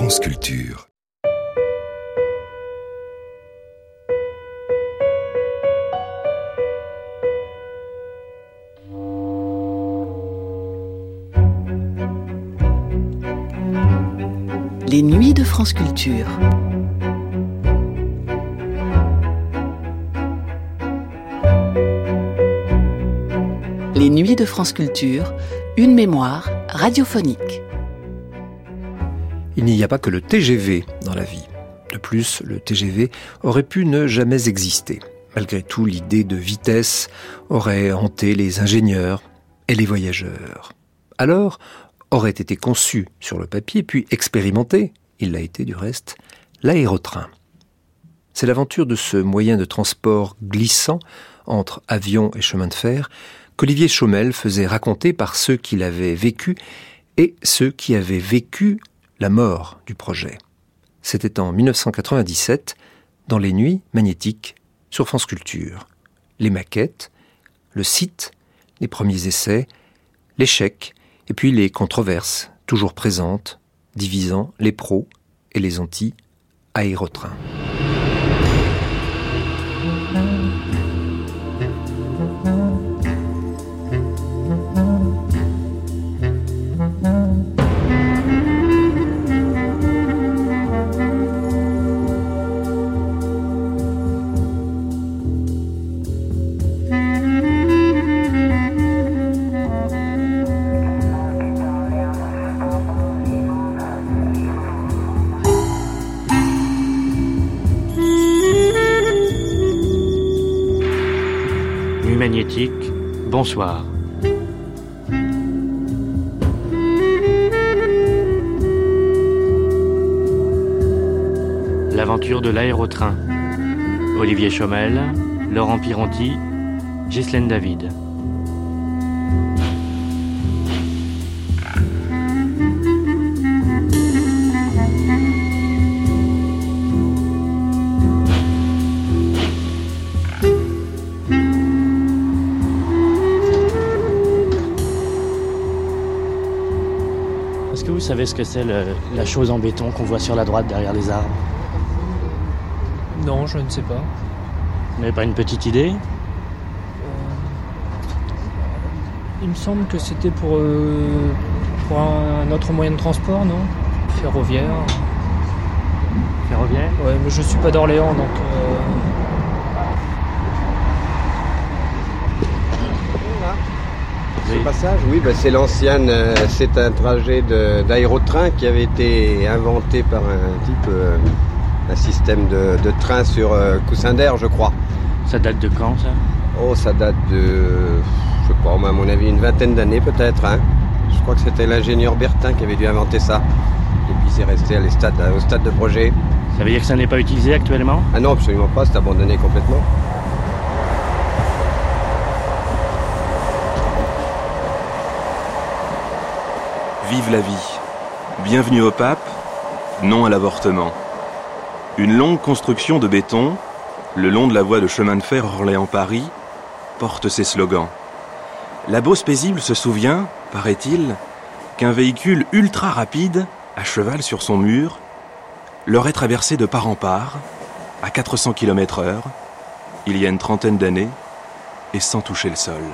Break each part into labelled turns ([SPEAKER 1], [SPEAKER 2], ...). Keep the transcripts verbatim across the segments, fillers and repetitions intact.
[SPEAKER 1] France Culture.
[SPEAKER 2] Les nuits de France Culture. Les nuits de France Culture, une mémoire radiophonique.
[SPEAKER 3] Il n'y a pas que le T G V dans la vie. De plus, le T G V aurait pu ne jamais exister. Malgré tout, l'idée de vitesse aurait hanté les ingénieurs et les voyageurs. Alors, aurait été conçu sur le papier, puis expérimenté, il l'a été du reste, l'aérotrain. C'est l'aventure de ce moyen de transport glissant entre avion et chemin de fer qu'Olivier Chaumel faisait raconter par ceux qui l'avaient vécu et ceux qui avaient vécu la mort du projet. C'était en dix-neuf cent quatre-vingt-dix-sept, dans les Nuits magnétiques sur France Culture. Les maquettes, le site, les premiers essais, l'échec, et puis les controverses, toujours présentes, divisant les pros et les anti-aérotrains.
[SPEAKER 4] Magnétique, bonsoir. L'aventure de l'aérotrain. Olivier Chaumel, Laurent Pironti, Ghislaine David. Vous savez ce que c'est le, la chose en béton qu'on voit sur la droite derrière les arbres?
[SPEAKER 5] Non, je ne sais pas.
[SPEAKER 4] Vous n'avez pas une petite idée?
[SPEAKER 5] euh, Il me semble que c'était pour, euh, pour un autre moyen de transport, non? Ferroviaire.
[SPEAKER 4] Ferroviaire?
[SPEAKER 5] Ouais, mais je suis pas d'Orléans, donc... Euh...
[SPEAKER 6] Ce passage, oui, bah c'est l'ancienne, euh, c'est un trajet de, d'aérotrain qui avait été inventé par un type, euh, un système de, de train sur euh, coussin d'air, je crois.
[SPEAKER 4] Ça date de quand, ça?
[SPEAKER 6] Oh, ça date de, je sais pas, à mon avis, une vingtaine d'années peut-être. Hein. Je crois que c'était l'ingénieur Bertin qui avait dû inventer ça. Et puis c'est resté à les stades, au stade de projet.
[SPEAKER 4] Ça veut dire que ça n'est pas utilisé actuellement?
[SPEAKER 6] Ah non, absolument pas, c'est abandonné complètement.
[SPEAKER 7] Vive la vie. Bienvenue au pape. Non à l'avortement. Une longue construction de béton, le long de la voie de chemin de fer Orléans-Paris, porte ces slogans. La Beauce paisible se souvient, paraît-il, qu'un véhicule ultra rapide, à cheval sur son mur, l'aurait traversé de part en part, à quatre cents kilomètres heure, il y a une trentaine d'années, et sans toucher le sol.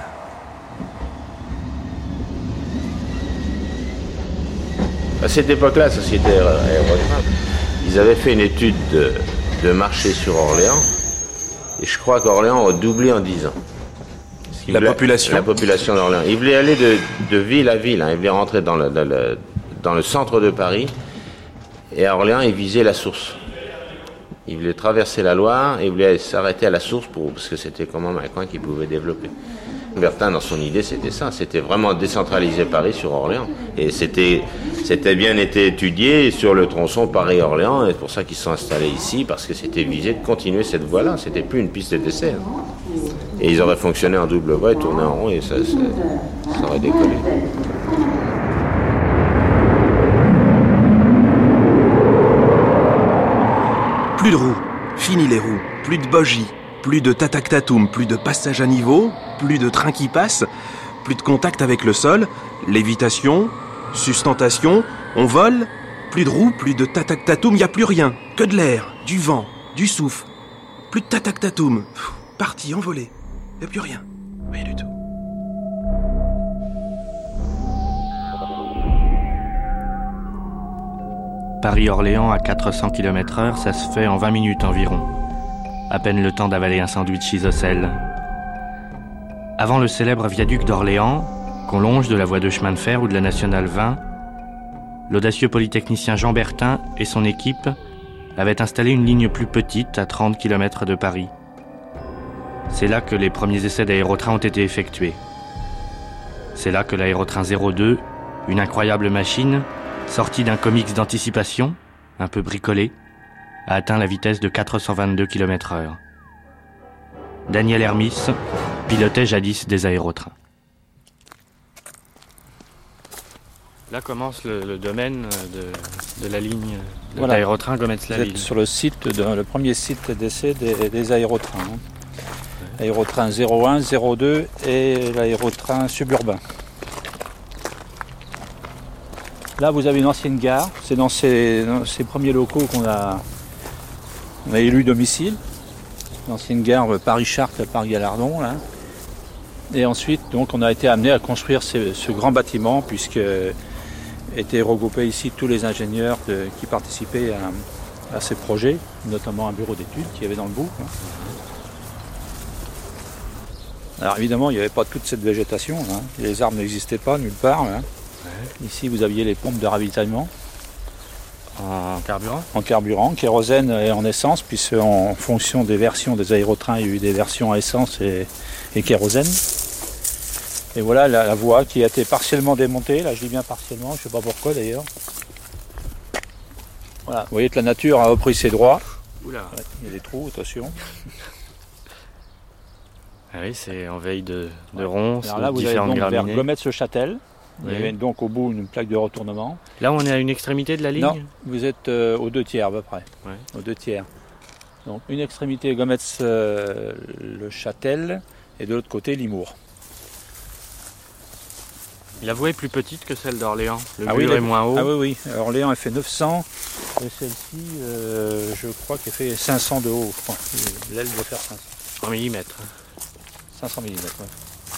[SPEAKER 8] À cette époque-là, la société aérotrain, ils avaient fait une étude de, de marché sur Orléans, et je crois qu'Orléans a doublé en dix ans.
[SPEAKER 7] La
[SPEAKER 8] voulaient,
[SPEAKER 7] population
[SPEAKER 8] La population d'Orléans. Ils voulaient aller de, de ville à ville, hein. Ils voulaient rentrer dans le, dans, le, dans le centre de Paris, et à Orléans, ils visaient la source. Ils voulaient traverser la Loire, et ils voulaient s'arrêter à la source, pour, parce que c'était quand même un coin qu'ils pouvaient développer. Bertin, dans son idée, c'était ça. C'était vraiment décentraliser Paris sur Orléans. Et c'était, c'était bien été étudié sur le tronçon Paris-Orléans. Et c'est pour ça qu'ils se sont installés ici, parce que c'était visé de continuer cette voie-là. C'était plus une piste d'essai. Et ils auraient fonctionné en double voie et tourné en rond, et ça, ça, ça aurait décollé.
[SPEAKER 7] Plus de roues, fini les roues, plus de bogies. Plus de tatak-tatoum, plus de passage à niveau, plus de train qui passe, plus de contact avec le sol, lévitation, sustentation, on vole, Plus de roues, plus de tatak-tatoum, y a plus rien. Que de l'air, du vent, du souffle. Plus de tatak-tatoum. Pff, Parti, envolé. Y a plus rien. Rien du tout.
[SPEAKER 4] Paris-Orléans à quatre cents kilomètres heure, ça se fait en vingt minutes environ. À peine le temps d'avaler un sandwich isocèle. Avant le célèbre viaduc d'Orléans, qu'on longe de la voie de chemin de fer ou de la nationale vingt, l'audacieux polytechnicien Jean Bertin et son équipe avaient installé une ligne plus petite à trente kilomètres de Paris. C'est là que les premiers essais d'aérotrain ont été effectués. C'est là que l'aérotrain zéro deux, une incroyable machine, sortie d'un comics d'anticipation, un peu bricolé, a atteint la vitesse de quatre cent vingt-deux kilomètres heure. Daniel Hermis pilotait jadis des aérotrains. Là commence le, le domaine de, de la ligne de
[SPEAKER 1] voilà.
[SPEAKER 4] l'aérotrain Gometz-la-Ville.
[SPEAKER 1] Vous êtes sur le site, de, le premier site d'essai des, des aérotrains. Hein. Ouais. Aérotrain zéro un, zéro deux et l'aérotrain suburbain. Là, vous avez une ancienne gare. C'est dans ces, dans ces premiers locaux qu'on a, on a élu domicile. L'ancienne gare Paris-Chartres à Paris-Galardon. Là. Et ensuite, donc, on a été amené à construire ce, ce grand bâtiment puisque étaient regroupés ici tous les ingénieurs de, qui participaient à, à ces projets, notamment un bureau d'études qui y avait dans le bout. Hein. Alors évidemment, il n'y avait pas toute cette végétation. Hein. Les arbres n'existaient pas nulle part. Hein. Ouais. Ici, vous aviez les pompes de ravitaillement.
[SPEAKER 4] En carburant
[SPEAKER 1] En carburant, kérosène et en essence, puisque en fonction des versions des aérotrains, il y a eu des versions à essence et, et kérosène. Et voilà la, la voie qui a été partiellement démontée, là je dis bien partiellement, je ne sais pas pourquoi d'ailleurs. Voilà, vous voyez que la nature a repris ses droits.
[SPEAKER 4] Oula.
[SPEAKER 1] Ouais, il y a des trous, attention.
[SPEAKER 4] Ah oui, c'est en veille de, de ronces,
[SPEAKER 1] alors là,
[SPEAKER 4] de
[SPEAKER 1] vous
[SPEAKER 4] différentes
[SPEAKER 1] avez donc
[SPEAKER 4] graminées.
[SPEAKER 1] vers Gometz-le-Châtel. Il
[SPEAKER 4] Oui.
[SPEAKER 1] y avait donc au bout une plaque de retournement.
[SPEAKER 4] Là, on est à une extrémité de la ligne.
[SPEAKER 1] Non, vous êtes euh, aux deux tiers à peu près.
[SPEAKER 4] Ouais.
[SPEAKER 1] Aux deux tiers. Donc une extrémité Gometz-le Châtel et de l'autre côté Limours.
[SPEAKER 4] La voie est plus petite que celle d'Orléans. Le
[SPEAKER 1] ah
[SPEAKER 4] mur
[SPEAKER 1] oui,
[SPEAKER 4] est moins haut.
[SPEAKER 1] Ah oui, oui. Orléans elle fait neuf cents et celle-ci, euh, je crois qu'elle fait cinq cents de haut. Je crois. L'aile doit faire cinq cents.
[SPEAKER 4] En millimètres.
[SPEAKER 1] cinq cents millimètres, oui.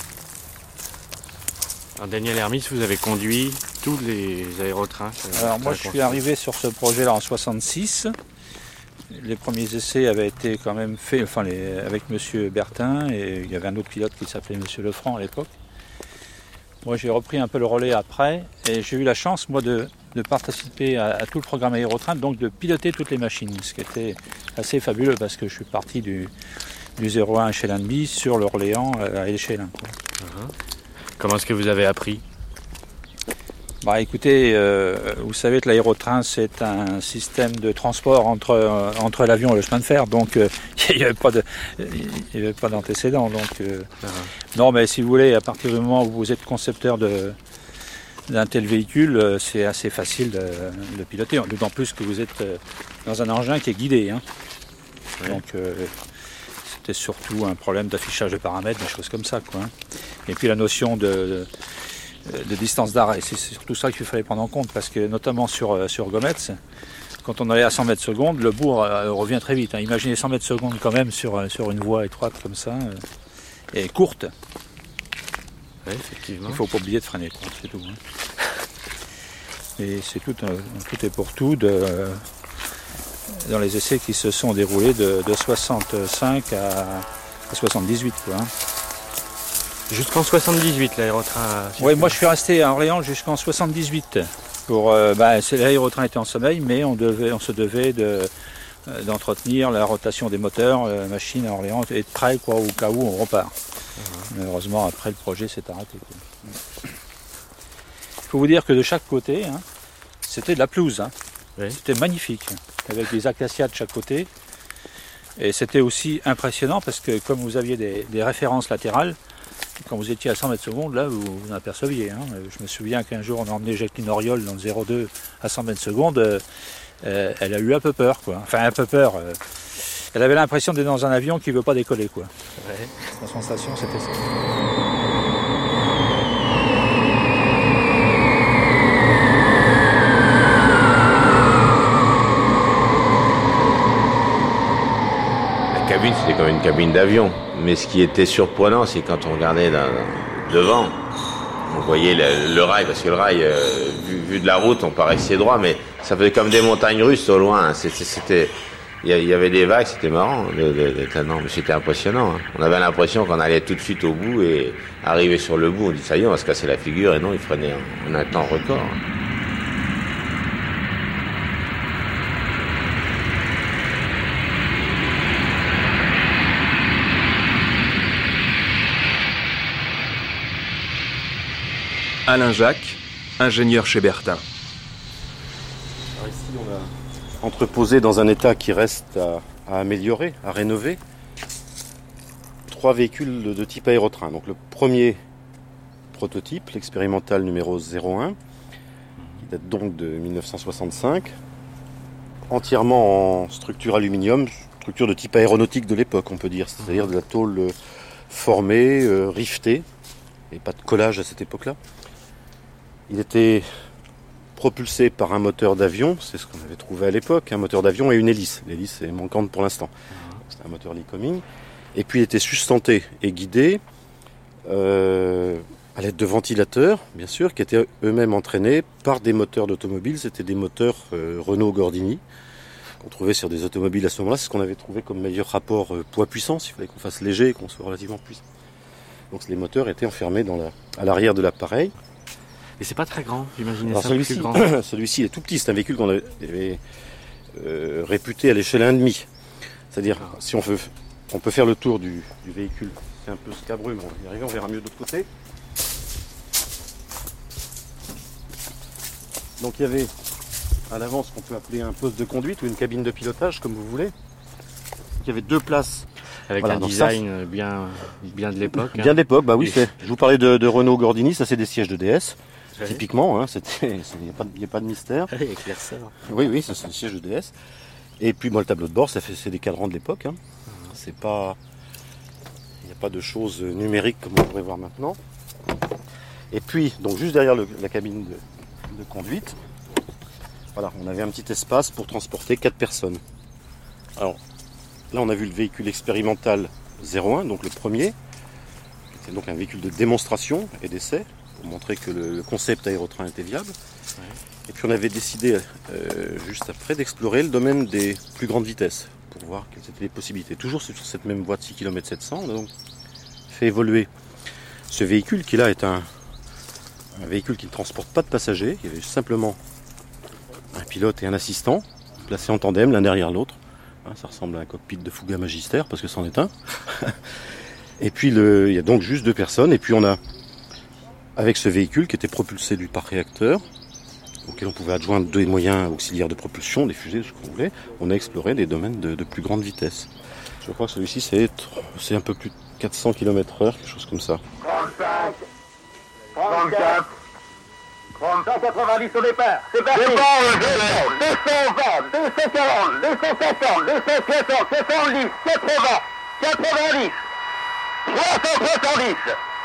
[SPEAKER 4] Alors, Daniel Hermis, vous avez conduit tous les aérotrains.
[SPEAKER 1] Alors moi, je suis arrivé sur ce projet-là en soixante-six. Les premiers essais avaient été quand même faits, enfin les, avec Monsieur Bertin, et il y avait un autre pilote qui s'appelait Monsieur Lefranc à l'époque. Moi, j'ai repris un peu le relais après, et j'ai eu la chance, moi, de, de participer à, à tout le programme aérotrain, donc de piloter toutes les machines, ce qui était assez fabuleux parce que je suis parti du, du zéro un à Échellenby sur l'Orléans à Échelon.
[SPEAKER 4] Uh-huh. Comment est-ce que vous avez appris ?
[SPEAKER 1] Bah écoutez, euh, vous savez que l'aérotrain c'est un système de transport entre, euh, entre l'avion et le chemin de fer, donc euh, il n'y avait pas de, il y avait pas d'antécédent. Donc euh, uh-huh. Non, mais si vous voulez, à partir du moment où vous êtes concepteur de d'un tel véhicule, euh, c'est assez facile de, de piloter, d'autant plus que vous êtes euh, dans un engin qui est guidé. Hein. Ouais. Donc euh, c'était surtout un problème d'affichage de paramètres, des choses comme ça, quoi. Hein. Et puis la notion de, de de distance d'arrêt, c'est surtout ça qu'il fallait prendre en compte, parce que notamment sur, sur Gometz, quand on allait à cent mètres secondes, le bourg euh, revient très vite. Hein. Imaginez cent mètres secondes quand même sur, sur une voie étroite comme ça, euh, et courte.
[SPEAKER 4] Oui, effectivement.
[SPEAKER 1] Il ne faut pas oublier de freiner, c'est tout. Hein. Et c'est tout, euh, tout est pour tout de, euh, dans les essais qui se sont déroulés de, de soixante-cinq à, à soixante-dix-huit, quoi. Hein.
[SPEAKER 4] Jusqu'en soixante-dix-huit, l'aérotrain.
[SPEAKER 1] Oui, moi je suis resté à Orléans jusqu'en soixante-dix-huit. Pour, euh, bah, l'aérotrain était en sommeil, mais on, devait, on se devait de, euh, d'entretenir la rotation des moteurs, la machine à Orléans, et de près, quoi, au cas où on repart. Uh-huh. Malheureusement, après le projet s'est arrêté. Il faut vous dire que de chaque côté, hein, c'était de la pelouse. Hein. Oui. C'était magnifique, avec des acacias de chaque côté. Et c'était aussi impressionnant parce que comme vous aviez des, des références latérales, quand vous étiez à cent mètres secondes, là, vous, vous en aperceviez. Hein. Je me souviens qu'un jour, on a emmené Jacqueline Auriol dans le zéro deux à cent mètres secondes. Euh, elle a eu un peu peur, quoi. Enfin, un peu peur. Euh, elle avait l'impression d'être dans un avion qui ne veut pas décoller, quoi. Ouais. La sensation, c'était ça.
[SPEAKER 8] cabine, c'était comme une cabine d'avion. Mais ce qui était surprenant, c'est quand on regardait dans, devant, on voyait le, le rail, parce que le rail, euh, vu, vu de la route, on paraissait droit, mais ça faisait comme des montagnes russes au loin. C'était, c'était, il y avait des vagues, c'était marrant, de, de, de, non, mais c'était impressionnant. Hein. On avait l'impression qu'on allait tout de suite au bout et arriver sur le bout. On dit ça y est, on va se casser la figure, et non, il freinait en, en un temps record.
[SPEAKER 7] Alain Jacques, ingénieur chez Bertin.
[SPEAKER 9] Alors ici, on a entreposé dans un état qui reste à, à améliorer, à rénover, trois véhicules de, de type aérotrain. Donc le premier prototype, l'expérimental numéro zéro un, qui date donc de mille neuf cent soixante-cinq, entièrement en structure aluminium, structure de type aéronautique de l'époque, on peut dire, c'est-à-dire de la tôle formée, euh, rivetée, et pas de collage à cette époque-là. Il était propulsé par un moteur d'avion, c'est ce qu'on avait trouvé à l'époque, un moteur d'avion et une hélice. L'hélice est manquante pour l'instant. C'est un moteur Lycoming. Et puis il était sustenté et guidé euh, à l'aide de ventilateurs, bien sûr, qui étaient eux-mêmes entraînés par des moteurs d'automobile. C'était des moteurs euh, Renault Gordini, qu'on trouvait sur des automobiles à ce moment-là. C'est ce qu'on avait trouvé comme meilleur rapport euh, poids-puissance. Il fallait qu'on fasse léger et qu'on soit relativement puissant. Donc les moteurs étaient enfermés dans la, à l'arrière de l'appareil.
[SPEAKER 4] Et c'est pas très grand, j'imaginais
[SPEAKER 9] Alors
[SPEAKER 4] ça
[SPEAKER 9] celui-ci,
[SPEAKER 4] plus grand.
[SPEAKER 9] celui-ci est tout petit, c'est un véhicule qu'on avait euh, réputé à l'échelle un virgule cinq. C'est-à-dire, si on veut, on peut faire le tour du, du véhicule. C'est un peu scabreux, mais on va y arriver, on verra mieux de l'autre côté. Donc il y avait à l'avant ce qu'on peut appeler un poste de conduite ou une cabine de pilotage, comme vous voulez. Il y avait deux places.
[SPEAKER 4] Avec voilà, un design ça, bien, bien de l'époque.
[SPEAKER 9] Bien
[SPEAKER 4] hein.
[SPEAKER 9] de l'époque, bah oui. C'est, je vous parlais de, de Renault Gordini, ça c'est des sièges de D S. Ouais. Typiquement, hein, il n'y a, a pas de mystère.
[SPEAKER 4] Allez, éclaire ça.
[SPEAKER 9] Oui, oui, ça c'est des sièges de D S. Et puis moi, le tableau de bord, ça fait, c'est des cadrans de l'époque. Hein. Mmh. C'est pas, il n'y a pas de choses numériques comme on pourrait voir maintenant. Et puis, donc juste derrière le, la cabine de, de conduite, voilà, on avait un petit espace pour transporter quatre personnes. Alors, là, on a vu le véhicule expérimental zéro un, donc le premier. C'est donc un véhicule de démonstration et d'essai, pour montrer que le concept aérotrain était viable. Ouais. Et puis on avait décidé, euh, juste après, d'explorer le domaine des plus grandes vitesses, pour voir quelles étaient les possibilités. Toujours sur cette même voie de six kilomètres sept cents, on a donc fait évoluer ce véhicule, qui là est un, un véhicule qui ne transporte pas de passagers. Il y avait simplement un pilote et un assistant, placés en tandem, l'un derrière l'autre. Ça ressemble à un cockpit de Fouga Magistère, parce que c'en est un. Et puis, le, il y a donc juste deux personnes. Et puis, on a, avec ce véhicule qui était propulsé du par réacteur, auquel on pouvait adjoindre deux moyens auxiliaires de propulsion, des fusées, ce qu'on voulait, on a exploré des domaines de, de plus grande vitesse. Je crois que celui-ci, c'est, c'est un peu plus de quatre cents kilomètres heure, quelque chose comme ça.
[SPEAKER 10] trente-cinq, trente-quatre, cent quatre-vingt-dix au départ, c'est parti. deux cent vingt, deux cent quarante, deux cent cinquante, deux cent soixante, soixante-dix, quatre-vingts, quatre-vingt-dix, trois cent soixante-dix.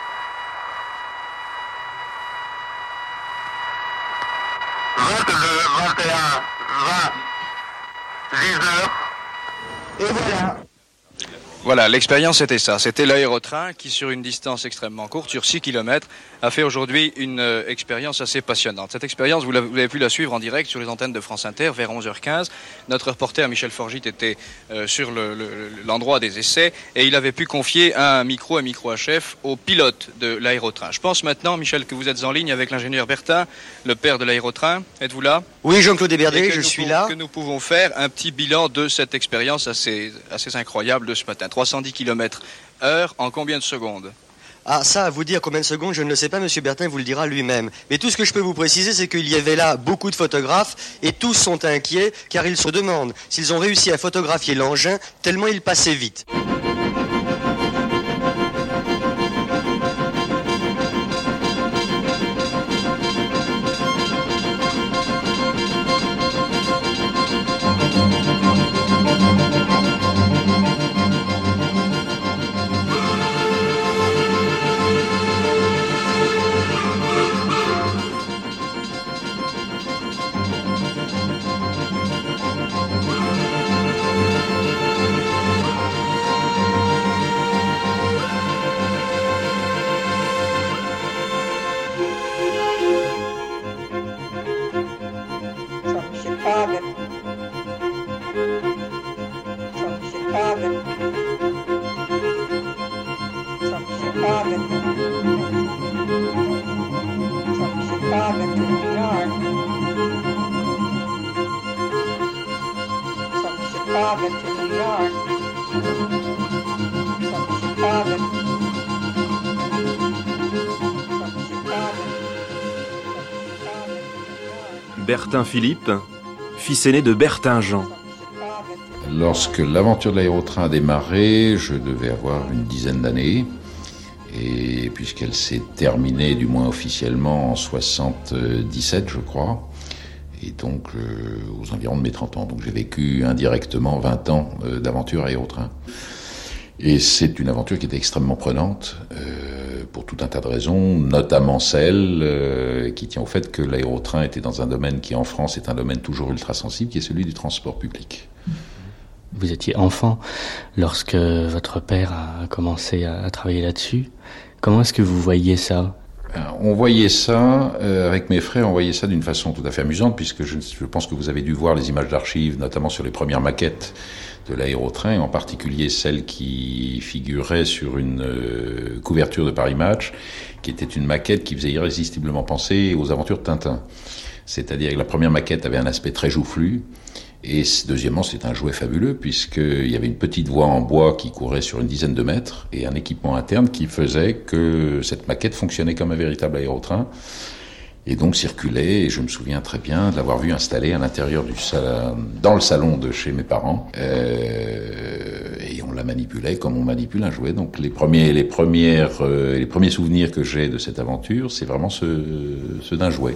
[SPEAKER 10] vingt-deux, vingt et un, vingt, dix-neuf, et voilà.
[SPEAKER 11] Voilà, l'expérience était ça. C'était l'aérotrain qui, sur une distance extrêmement courte, sur six kilomètres, a fait aujourd'hui une euh, expérience assez passionnante. Cette expérience, vous, vous avez pu la suivre en direct sur les antennes de France Inter vers onze heures quinze. Notre reporter Michel Forgit était euh, sur le, le, l'endroit des essais et il avait pu confier un micro, un micro H F au pilote de l'aérotrain. Je pense maintenant, Michel, que vous êtes en ligne avec l'ingénieur Bertin, le père de l'aérotrain. Êtes-vous là ?
[SPEAKER 12] Oui, Jean-Claude Héberdé, je suis là.
[SPEAKER 11] Que nous pouvons faire un petit bilan de cette expérience assez, assez incroyable de ce matin. trois cent dix kilomètres heure en combien de secondes ?
[SPEAKER 12] Ah, ça, à vous dire combien de secondes, je ne le sais pas, Monsieur Bertin vous le dira lui-même. Mais tout ce que je peux vous préciser, c'est qu'il y avait là beaucoup de photographes et tous sont inquiets car ils se demandent s'ils ont réussi à photographier l'engin tellement il passait vite.
[SPEAKER 13] Chicago to New York, from Chicago, from Chicago.
[SPEAKER 7] Bertin Philippe, fils aîné de Bertin Jean.
[SPEAKER 14] Lorsque l'aventure de l'aérotrain a démarré, je devais avoir une dizaine d'années. Et puisqu'elle s'est terminée, du moins officiellement, en soixante-dix-sept, je crois. Et donc, euh, aux environs de mes trente ans. Donc j'ai vécu indirectement vingt ans euh, d'aventure aérotrain. Et c'est une aventure qui était extrêmement prenante, euh, pour tout un tas de raisons, notamment celle euh, qui tient au fait que l'aérotrain était dans un domaine qui, en France, est un domaine toujours ultra sensible, qui est celui du transport public.
[SPEAKER 4] Vous étiez enfant lorsque votre père a commencé à travailler là-dessus. Comment est-ce que vous voyiez ça ?
[SPEAKER 14] On voyait ça, euh, avec mes frères, on voyait ça d'une façon tout à fait amusante, puisque je, je pense que vous avez dû voir les images d'archives, notamment sur les premières maquettes de l'aérotrain, en particulier celle qui figurait sur une euh, couverture de Paris Match, qui était une maquette qui faisait irrésistiblement penser aux aventures de Tintin. C'est-à-dire que la première maquette avait un aspect très joufflu, et deuxièmement, c'est un jouet fabuleux, puisqu'il y avait une petite voie en bois qui courait sur une dizaine de mètres, et un équipement interne qui faisait que cette maquette fonctionnait comme un véritable aérotrain, et donc circulait, et je me souviens très bien de l'avoir vu installé à l'intérieur du salon, dans le salon de chez mes parents, euh, et on la manipulait comme on manipule un jouet. Donc les premiers, les premières, euh, les premiers souvenirs que j'ai de cette aventure, c'est vraiment ceux, ceux d'un jouet.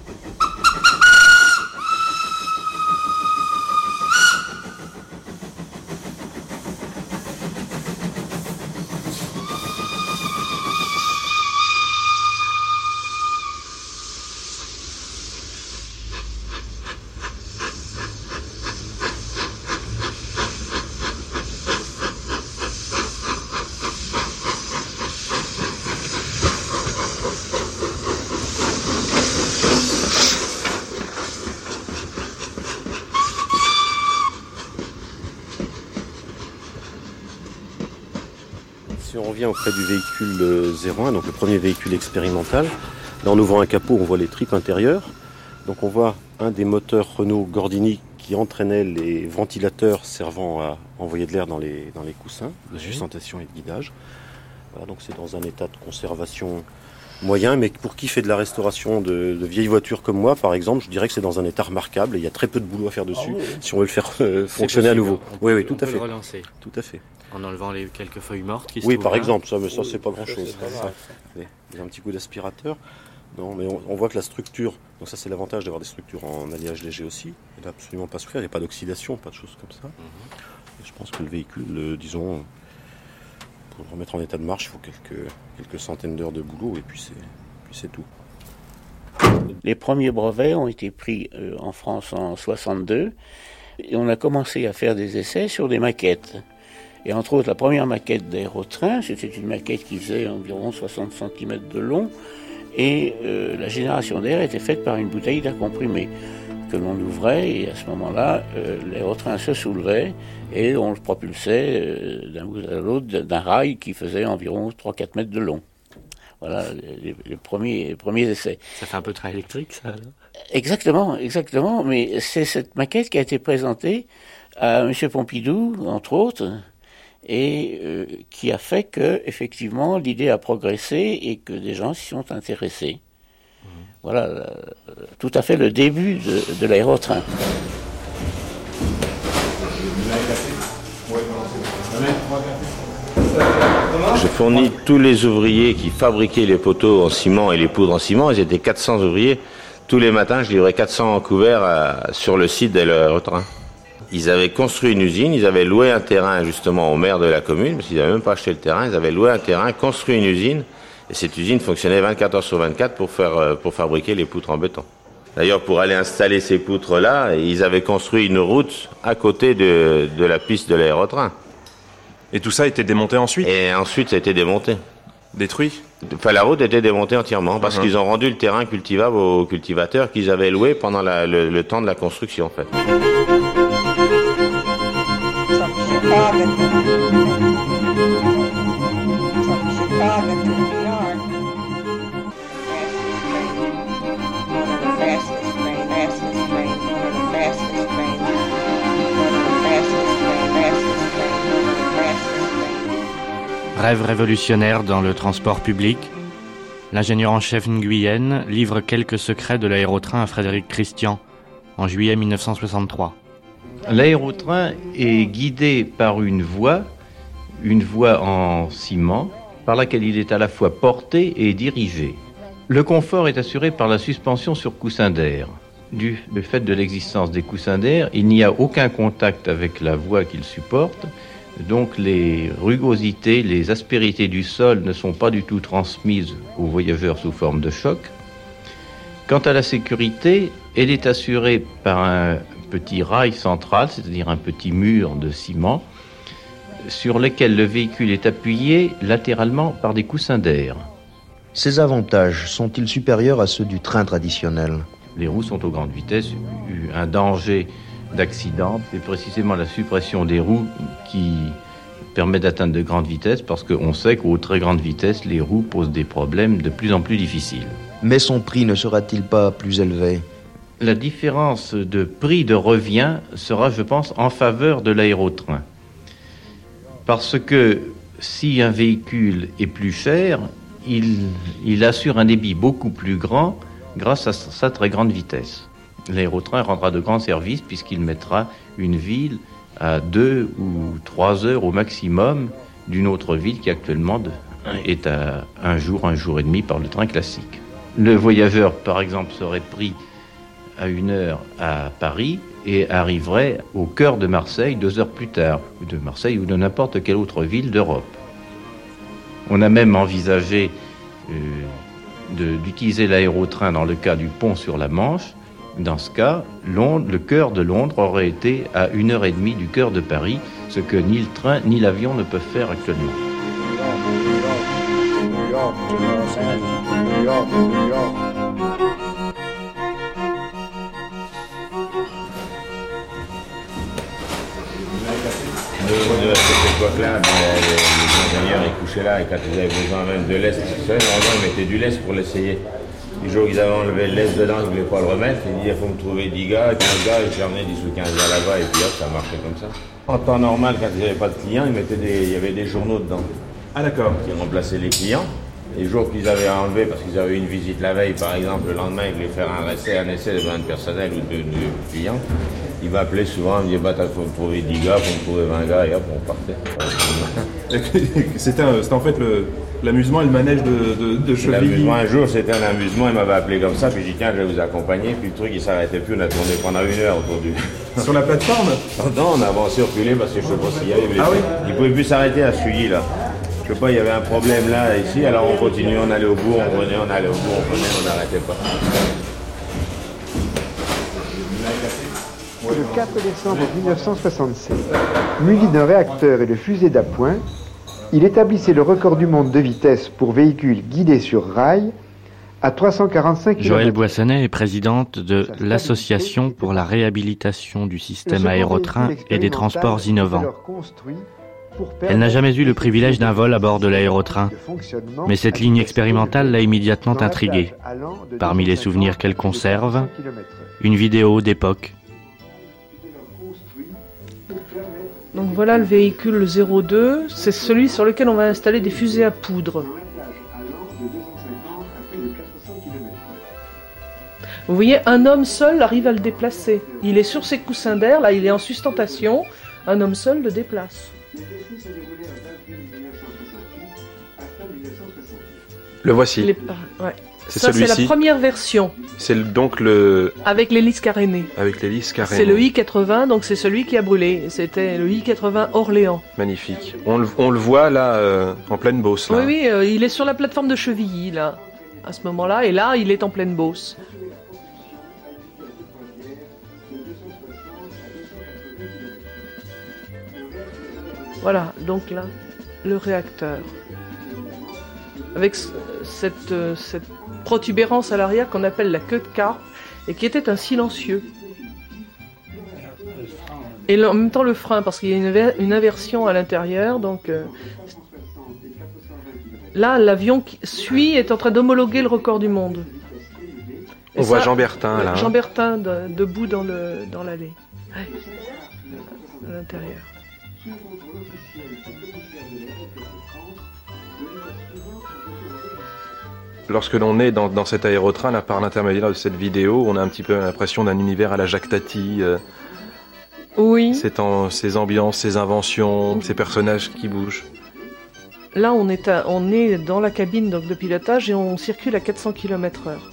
[SPEAKER 9] Si on revient auprès du véhicule zéro un, donc le premier véhicule expérimental, là en ouvrant un capot, on voit les tripes intérieures. Donc on voit un des moteurs Renault Gordini qui entraînait les ventilateurs servant à envoyer de l'air dans les, dans les coussins de sustentation et de guidage. Voilà, donc c'est dans un état de conservation moyen, mais pour qui fait de la restauration de, de vieilles voitures comme moi, par exemple, je dirais que c'est dans un état remarquable et il y a très peu de boulot à faire dessus, ah oui, si on veut le faire euh, fonctionner
[SPEAKER 4] possible,
[SPEAKER 9] à nouveau.
[SPEAKER 4] On,
[SPEAKER 9] oui, oui,
[SPEAKER 4] on
[SPEAKER 9] tout
[SPEAKER 4] peut
[SPEAKER 9] à fait.
[SPEAKER 4] Le relancer.
[SPEAKER 9] Tout à fait.
[SPEAKER 4] En enlevant les quelques feuilles mortes qui se
[SPEAKER 9] Oui,
[SPEAKER 4] trouvent
[SPEAKER 9] par
[SPEAKER 4] là.
[SPEAKER 9] exemple, ça, mais ça, c'est pas
[SPEAKER 4] Oui,
[SPEAKER 9] grand-chose.
[SPEAKER 4] c'est pas
[SPEAKER 9] Il y a un petit coup d'aspirateur. Non, mais on, on voit que la structure, donc ça c'est l'avantage d'avoir des structures en alliage léger aussi, il n'a absolument pas souffert, il n'y a pas d'oxydation, pas de choses comme ça. Mm-hmm. Et je pense que le véhicule, euh, disons, pour le remettre en état de marche, il faut quelques, quelques centaines d'heures de boulot et puis c'est, puis c'est tout.
[SPEAKER 15] Les premiers brevets ont été pris euh, en France en soixante-deux et on a commencé à faire des essais sur des maquettes. Et entre autres, la première maquette d'aérotrain, c'était une maquette qui faisait environ soixante centimètres de long et euh, la génération d'air était faite par une bouteille d'air comprimé que l'on ouvrait et à ce moment-là, euh, l'aérotrain se soulevait et on le propulsait euh, d'un bout à l'autre d'un rail qui faisait environ trois à quatre mètres de long. Voilà les, les, premiers, les premiers essais.
[SPEAKER 4] Ça fait un peu train électrique, ça, là.
[SPEAKER 15] Exactement, exactement. Mais c'est cette maquette qui a été présentée à M. Pompidou, entre autres, et euh, qui a fait que, effectivement, l'idée a progressé et que des gens s'y sont intéressés. Mmh. Voilà, euh, tout à fait le début de, de l'aérotrain.
[SPEAKER 8] J'ai fourni tous les ouvriers qui fabriquaient les poteaux en ciment et les poudres en ciment. Ils étaient quatre cents ouvriers. Tous les matins, je livrais quatre cents couverts à, sur le site de l'aérotrain. Ils avaient construit une usine, ils avaient loué un terrain justement au maire de la commune, parce qu'ils n'avaient même pas acheté le terrain, ils avaient loué un terrain, construit une usine, et cette usine fonctionnait vingt-quatre heures sur vingt-quatre pour, faire, pour fabriquer les poutres en béton. D'ailleurs, pour aller installer ces poutres-là, ils avaient construit une route à côté de, de la piste de l'aérotrain.
[SPEAKER 7] Et tout ça a été démonté ensuite ?
[SPEAKER 8] Et ensuite, ça a été démonté.
[SPEAKER 7] Détruit ?
[SPEAKER 8] Enfin, la route était démontée entièrement, parce uh-huh. qu'ils ont rendu le terrain cultivable aux cultivateurs qu'ils avaient loué pendant la, le, le temps de la construction, en fait.
[SPEAKER 13] Chicago, from Chicago to New York, one of the fastest trains, fastest trains, one of the fastest trains, one of the fastest
[SPEAKER 4] Rêve révolutionnaire dans le transport public, l'ingénieur en chef Nguyen livre quelques secrets de l'aérotrain à Frédéric Christian en juillet mille neuf cent soixante-trois.
[SPEAKER 16] L'aérotrain est guidé par une voie, une voie en ciment, par laquelle il est à la fois porté et dirigé. Le confort est assuré par la suspension sur coussin d'air. Du fait de l'existence des coussins d'air, il n'y a aucun contact avec la voie qu'il supporte, donc les rugosités, les aspérités du sol ne sont pas du tout transmises aux voyageurs sous forme de choc. Quant à la sécurité, elle est assurée par un petit rail central, c'est-à-dire un petit mur de ciment, sur lequel le véhicule est appuyé latéralement par des coussins d'air.
[SPEAKER 17] Ces avantages sont-ils supérieurs à ceux du train traditionnel ?
[SPEAKER 16] Les roues sont aux grandes vitesses. Un danger d'accident, c'est précisément la suppression des roues qui permet d'atteindre de grandes vitesses, parce qu'on sait qu'aux très grandes vitesses, les roues posent des problèmes de plus en plus difficiles.
[SPEAKER 17] Mais son prix ne sera-t-il pas plus élevé ?
[SPEAKER 16] La différence de prix de revient sera, je pense, en faveur de l'aérotrain. Parce que si un véhicule est plus cher, il, il assure un débit beaucoup plus grand grâce à sa très grande vitesse. L'aérotrain rendra de grands services puisqu'il mettra une ville à deux ou trois heures au maximum d'une autre ville qui actuellement est à un jour, un jour et demi par le train classique. Le voyageur, par exemple, serait pris à une heure à Paris et arriverait au cœur de Marseille deux heures plus tard, ou de Marseille ou de n'importe quelle autre ville d'Europe. On a même envisagé euh, de, d'utiliser l'aérotrain dans le cas du pont sur la Manche. Dans ce cas, Londres, le cœur de Londres aurait été à une heure et demie du cœur de Paris, ce que ni le train ni l'avion ne peuvent faire actuellement.
[SPEAKER 8] De, de cette époque-là, ben, les, les ingénieurs ils couchaient là et quand ils avaient besoin même de lest, normalement ils mettaient du lest pour l'essayer. Le jour où ils avaient enlevé le lest dedans, ils ne voulaient pas le remettre, ils disaient il faut me trouver dix gars, quinze gars, et j'ai emmené dix ou quinze gars là-bas et puis hop, ça marchait comme ça. En temps normal, quand ils n'avaient pas de clients, ils mettaient des, il y avait des journaux dedans.
[SPEAKER 7] Ah d'accord.
[SPEAKER 8] Qui remplaçaient les clients. Et le jour qu'ils avaient enlevé, parce qu'ils avaient eu une visite la veille par exemple, le lendemain ils voulaient faire un essai, un essai devant un personnel ou de, de clients. Il m'appelait souvent, il me disait bah t'as faut me trouver dix gars, faut me trouver vingt gars et hop on partait.
[SPEAKER 7] c'était, un, c'était en fait le, l'amusement et le manège de, de, de Chevilly.
[SPEAKER 8] L'amusement un jour c'était un amusement, il m'avait appelé comme ça, puis j'ai dit tiens je vais vous accompagner, puis le truc il s'arrêtait plus, on a tourné pendant une heure autour du...
[SPEAKER 7] Sur la plateforme?
[SPEAKER 8] Non, on a avancé, reculé parce que je sais pas s'il y avait...
[SPEAKER 7] Ah oui.
[SPEAKER 8] Il pouvait plus s'arrêter à Sully là. Je sais pas, il y avait un problème là, ici, alors on continuait, on allait au bout, on revenait, on allait au bout, on revenait, on n'arrêtait pas.
[SPEAKER 18] Le quatre décembre mille neuf cent soixante-sept, muni d'un réacteur et de fusée d'appoint, il établissait le record du monde de vitesse pour véhicules guidés sur rail à trois cent quarante-cinq kilomètres.
[SPEAKER 4] Joëlle Boissonnet est présidente de l'Association pour la réhabilitation du système aérotrain et des transports innovants. Elle n'a jamais eu le privilège d'un vol à bord de l'aérotrain, mais cette ligne expérimentale l'a immédiatement intriguée. Parmi les souvenirs qu'elle conserve, une vidéo d'époque.
[SPEAKER 19] Donc voilà le véhicule zéro deux, c'est celui sur lequel on va installer des fusées à poudre. Vous voyez, un homme seul arrive à le déplacer. Il est sur ses coussins d'air, là il est en sustentation, un homme seul le déplace.
[SPEAKER 7] Le voici.
[SPEAKER 19] Les... Ouais.
[SPEAKER 7] C'est
[SPEAKER 19] Ça,
[SPEAKER 7] celui-ci.
[SPEAKER 19] c'est la première version.
[SPEAKER 7] C'est le, donc le...
[SPEAKER 19] Avec l'hélice carénée.
[SPEAKER 7] Avec l'hélice carénée.
[SPEAKER 19] C'est le I quatre-vingts, donc c'est celui qui a brûlé. C'était le I quatre-vingts Orléans.
[SPEAKER 7] Magnifique. On le, on le voit là, euh, en pleine Beauce. Là.
[SPEAKER 19] Oui, oui, euh, il est sur la plateforme de Chevilly, là, à ce moment-là. Et là, il est en pleine Beauce. Voilà, donc là, le réacteur. Avec cette, cette protubérance à l'arrière qu'on appelle la queue de carpe et qui était un silencieux. Et en même temps le frein, parce qu'il y a une, une inversion à l'intérieur. Donc euh, là, l'avion qui suit est en train d'homologuer le record du monde.
[SPEAKER 7] Et On ça, voit Jean Bertin là.
[SPEAKER 19] Jean Bertin de, debout dans, le, dans l'allée. Ouais. À l'intérieur.
[SPEAKER 7] Lorsque l'on est dans, dans cet aérotrain, là, par l'intermédiaire de cette vidéo, on a un petit peu l'impression d'un univers à la Jacques Tati. Euh,
[SPEAKER 19] oui.
[SPEAKER 7] Ces, en, ces ambiances, ces inventions, ces personnages qui bougent.
[SPEAKER 19] Là, on est, à, on est dans la cabine donc, de pilotage et on circule à quatre cents kilomètres heure.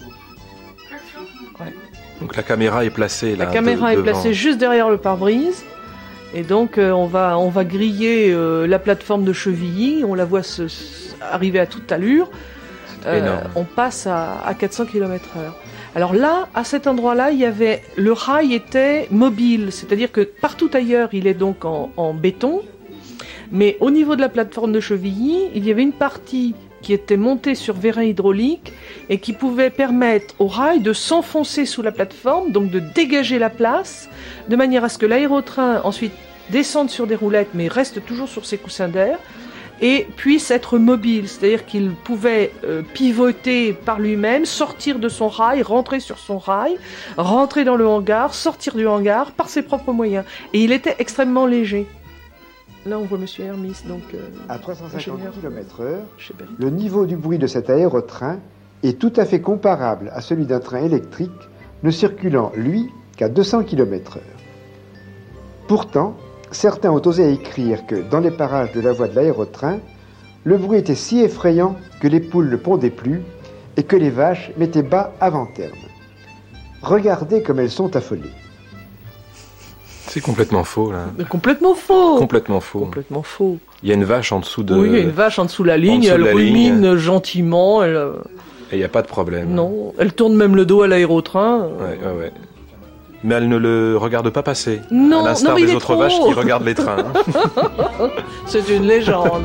[SPEAKER 19] Ouais.
[SPEAKER 7] Donc la caméra est placée là.
[SPEAKER 19] La caméra
[SPEAKER 7] de,
[SPEAKER 19] est
[SPEAKER 7] devant.
[SPEAKER 19] placée juste derrière le pare-brise. Et donc, euh, on, va, on va griller euh, la plateforme de Chevilly. On la voit se, se, arriver à toute allure. Euh, on passe à, à quatre cents kilomètres heure. Alors là, à cet endroit-là, il y avait le rail était mobile, c'est-à-dire que partout ailleurs, il est donc en, en béton, mais au niveau de la plateforme de Chevilly, il y avait une partie qui était montée sur vérin hydraulique et qui pouvait permettre au rail de s'enfoncer sous la plateforme, donc de dégager la place, de manière à ce que l'aérotrain ensuite descende sur des roulettes, mais reste toujours sur ses coussins d'air, et puisse être mobile, c'est-à-dire qu'il pouvait euh, pivoter par lui-même, sortir de son rail, rentrer sur son rail, rentrer dans le hangar, sortir du hangar par ses propres moyens. Et il était extrêmement léger. Là, on voit Monsieur Hermis, donc... Euh,
[SPEAKER 18] à trois cent cinquante kilomètres heure, le niveau du bruit de cet aérotrain est tout à fait comparable à celui d'un train électrique ne circulant, lui, qu'à deux cents kilomètres heure. Pourtant, certains ont osé écrire que, dans les parages de la voie de l'aérotrain, le bruit était si effrayant que les poules ne pondaient plus et que les vaches mettaient bas avant terme. Regardez comme elles sont affolées.
[SPEAKER 7] C'est complètement faux, là.
[SPEAKER 19] Complètement faux.
[SPEAKER 7] Complètement faux.
[SPEAKER 19] Complètement faux.
[SPEAKER 7] Il y a une vache en dessous de...
[SPEAKER 19] Oui, il y a une vache en dessous de la ligne,
[SPEAKER 7] de
[SPEAKER 19] elle
[SPEAKER 7] la
[SPEAKER 19] rumine
[SPEAKER 7] ligne.
[SPEAKER 19] gentiment. Elle...
[SPEAKER 7] Et il n'y a pas de problème.
[SPEAKER 19] Non, elle tourne même le dos à l'aérotrain.
[SPEAKER 7] Ouais, ouais, ouais. Mais elle ne le regarde pas passer.
[SPEAKER 19] Non,
[SPEAKER 7] à l'instar
[SPEAKER 19] non, mais
[SPEAKER 7] des
[SPEAKER 19] il est
[SPEAKER 7] autres
[SPEAKER 19] trop
[SPEAKER 7] vaches
[SPEAKER 19] haut.
[SPEAKER 7] qui regardent les trains.
[SPEAKER 19] C'est une légende.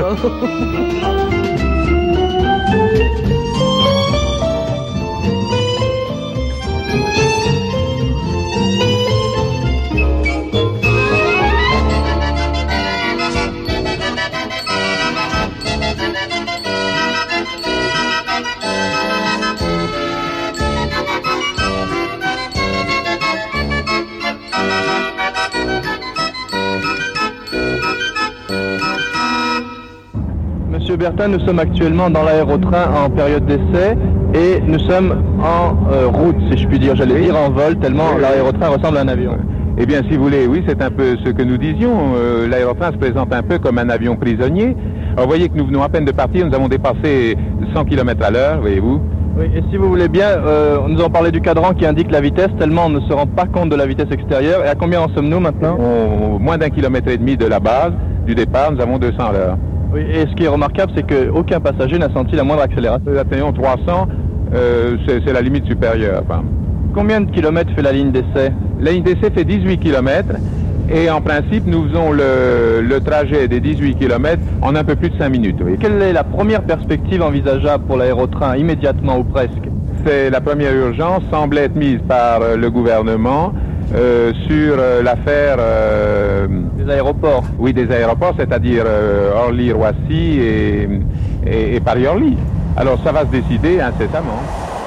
[SPEAKER 20] Monsieur Bertin, nous sommes actuellement dans l'aérotrain en période d'essai et nous sommes en euh, route, si je puis dire, j'allais dire en vol, tellement oui, l'aérotrain ressemble à un avion.
[SPEAKER 21] Eh bien, si vous voulez, oui, c'est un peu ce que nous disions. Euh, l'aérotrain se présente un peu comme un avion prisonnier. Alors, vous voyez que nous venons à peine de partir, nous avons dépassé cent kilomètres à l'heure, voyez-vous.
[SPEAKER 20] Oui, et si vous voulez bien, euh, on nous en parlait du cadran qui indique la vitesse, tellement on ne se rend pas compte de la vitesse extérieure. Et à combien en sommes-nous maintenant?
[SPEAKER 21] On, moins d'un kilomètre et demi de la base, du départ, nous avons deux cents à l'heure.
[SPEAKER 20] Oui, et ce qui est remarquable, c'est qu'aucun passager n'a senti la moindre accélération.
[SPEAKER 21] Nous atteignons trois cents, euh, c'est la limite supérieure. Enfin.
[SPEAKER 20] Combien de kilomètres fait la ligne d'essai?
[SPEAKER 21] La ligne d'essai fait dix-huit kilomètres et en principe, nous faisons le, le trajet des dix-huit kilomètres en un peu plus de cinq minutes. Oui.
[SPEAKER 20] Quelle est la première perspective envisageable pour l'aérotrain, immédiatement ou presque?
[SPEAKER 21] C'est la première urgence, semble être mise par euh, le gouvernement euh, sur euh, l'affaire... Euh,
[SPEAKER 20] des aéroports?
[SPEAKER 21] Oui, des aéroports, c'est-à-dire euh, Orly-Roissy et, et, et Paris-Orly. Alors ça va se décider incessamment.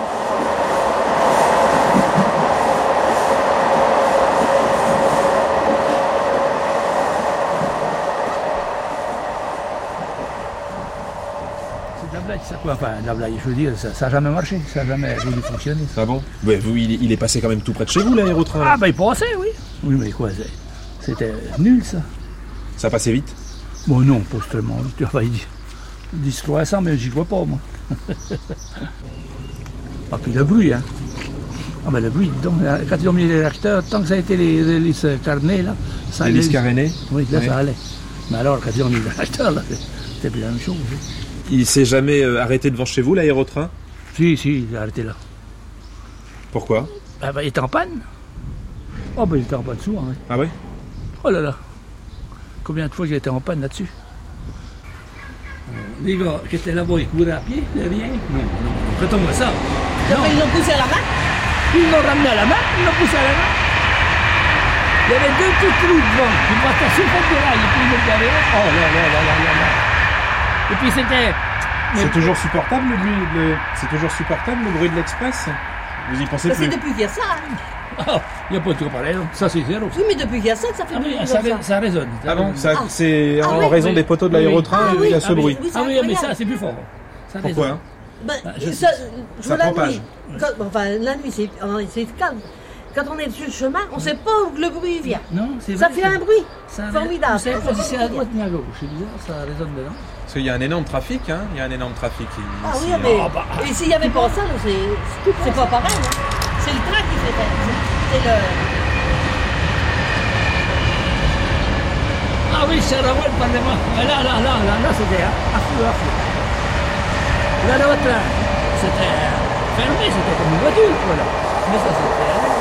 [SPEAKER 22] Ça, quoi, enfin, la blague, je veux dire, ça n'a jamais marché, ça n'a jamais voulu fonctionner.
[SPEAKER 23] Ah bon? Ouais, vous, il, il est passé quand même tout près de chez vous, l'aérotrain?
[SPEAKER 22] Ah, ben il passait, oui. Oui, mais quoi, c'était nul, ça.
[SPEAKER 23] Ça passait vite?
[SPEAKER 22] Bon, non, pas extrêmement vite. Enfin, il dit trois cents, mais j'y crois pas, moi. Ah, puis le bruit, hein. Ah, ben le bruit, donc, quand ils ont mis les réacteurs, tant que ça a été les hélices carénées, là, ça
[SPEAKER 23] allait. Les hélices carénées?
[SPEAKER 22] Oui, là,
[SPEAKER 23] ouais.
[SPEAKER 22] Ça allait. Mais alors, quand ils ont mis les réacteurs, là, c'était plus la même chose.
[SPEAKER 23] Il s'est jamais euh, arrêté devant chez vous, l'aérotrain?
[SPEAKER 22] Si, si, il a arrêté là.
[SPEAKER 23] Pourquoi?
[SPEAKER 22] Ah ben, il était en panne. Oh ben, il était en panne souvent. Hein.
[SPEAKER 23] Ah oui?
[SPEAKER 22] Oh là là. Combien de fois il était en panne là-dessus? Les gars qui étaient là-bas, ils couraient à pied, il n'y a rien. Non, non, prêtons-moi ça.
[SPEAKER 13] Non. Ils l'ont poussé à la main?
[SPEAKER 22] Ils l'ont ramené à la main, ils l'ont poussé à la main. Il y avait deux petits trous devant. Ils vont passer le de rail, et puis ils le derrière. Oh là là là là là là. Et puis c'était...
[SPEAKER 23] C'est toujours supportable le bruit de... C'est toujours supportable le bruit de l'Express? Vous y pensez
[SPEAKER 13] Ça
[SPEAKER 23] plus?
[SPEAKER 13] c'est depuis hier ça.
[SPEAKER 22] Il n'y a pas de comparaison, ça c'est zéro.
[SPEAKER 13] Oui, mais depuis qu'il y a ça, ça fait
[SPEAKER 22] ah,
[SPEAKER 13] du
[SPEAKER 22] oui,
[SPEAKER 13] bruit.
[SPEAKER 22] ça,
[SPEAKER 13] Ça.
[SPEAKER 22] ça résonne.
[SPEAKER 23] Ah bon, ça,
[SPEAKER 13] Ah.
[SPEAKER 23] c'est
[SPEAKER 13] Ah
[SPEAKER 23] en
[SPEAKER 13] oui,
[SPEAKER 23] raison
[SPEAKER 22] oui.
[SPEAKER 23] des poteaux de
[SPEAKER 22] Oui,
[SPEAKER 23] l'aérotrain,
[SPEAKER 13] ah,
[SPEAKER 23] il
[SPEAKER 13] oui.
[SPEAKER 23] y a ce
[SPEAKER 22] ah,
[SPEAKER 23] bruit.
[SPEAKER 13] Oui, c'est
[SPEAKER 22] ah oui, mais
[SPEAKER 13] incroyable.
[SPEAKER 22] ça c'est plus fort. Ça
[SPEAKER 23] Pourquoi
[SPEAKER 22] résonne.
[SPEAKER 13] Ben,
[SPEAKER 22] Ah, je
[SPEAKER 13] ça,
[SPEAKER 22] sais.
[SPEAKER 13] je
[SPEAKER 23] Ça
[SPEAKER 13] vois la
[SPEAKER 23] propage.
[SPEAKER 13] nuit. Quand- enfin, la nuit, c'est euh, c'est calme. Quand on est sur le chemin, on ne sait pas où le bruit vient.
[SPEAKER 22] Non, c'est
[SPEAKER 13] Ça
[SPEAKER 22] vrai,
[SPEAKER 13] fait
[SPEAKER 22] ça-
[SPEAKER 13] un bruit
[SPEAKER 22] ça-
[SPEAKER 13] formidable.
[SPEAKER 22] Vous savez pas si c'est à droite ni à gauche, c'est bizarre, ça résonne dedans.
[SPEAKER 23] Parce qu'il y a un énorme trafic, hein. Il y a un énorme trafic ici.
[SPEAKER 13] Ah oui, mais
[SPEAKER 22] Ah, bah,
[SPEAKER 13] et s'il n'y avait pas ça, c'est c'est pas pareil. Hein. C'est le train qui fait ça. C'est le...
[SPEAKER 22] Ah oui, c'est la voie par les mains. Là, là, là, là, là, c'était à flou, à flou. Là, l'autre, c'était fermé, c'était comme une voiture, voilà. Mais ça, c'était...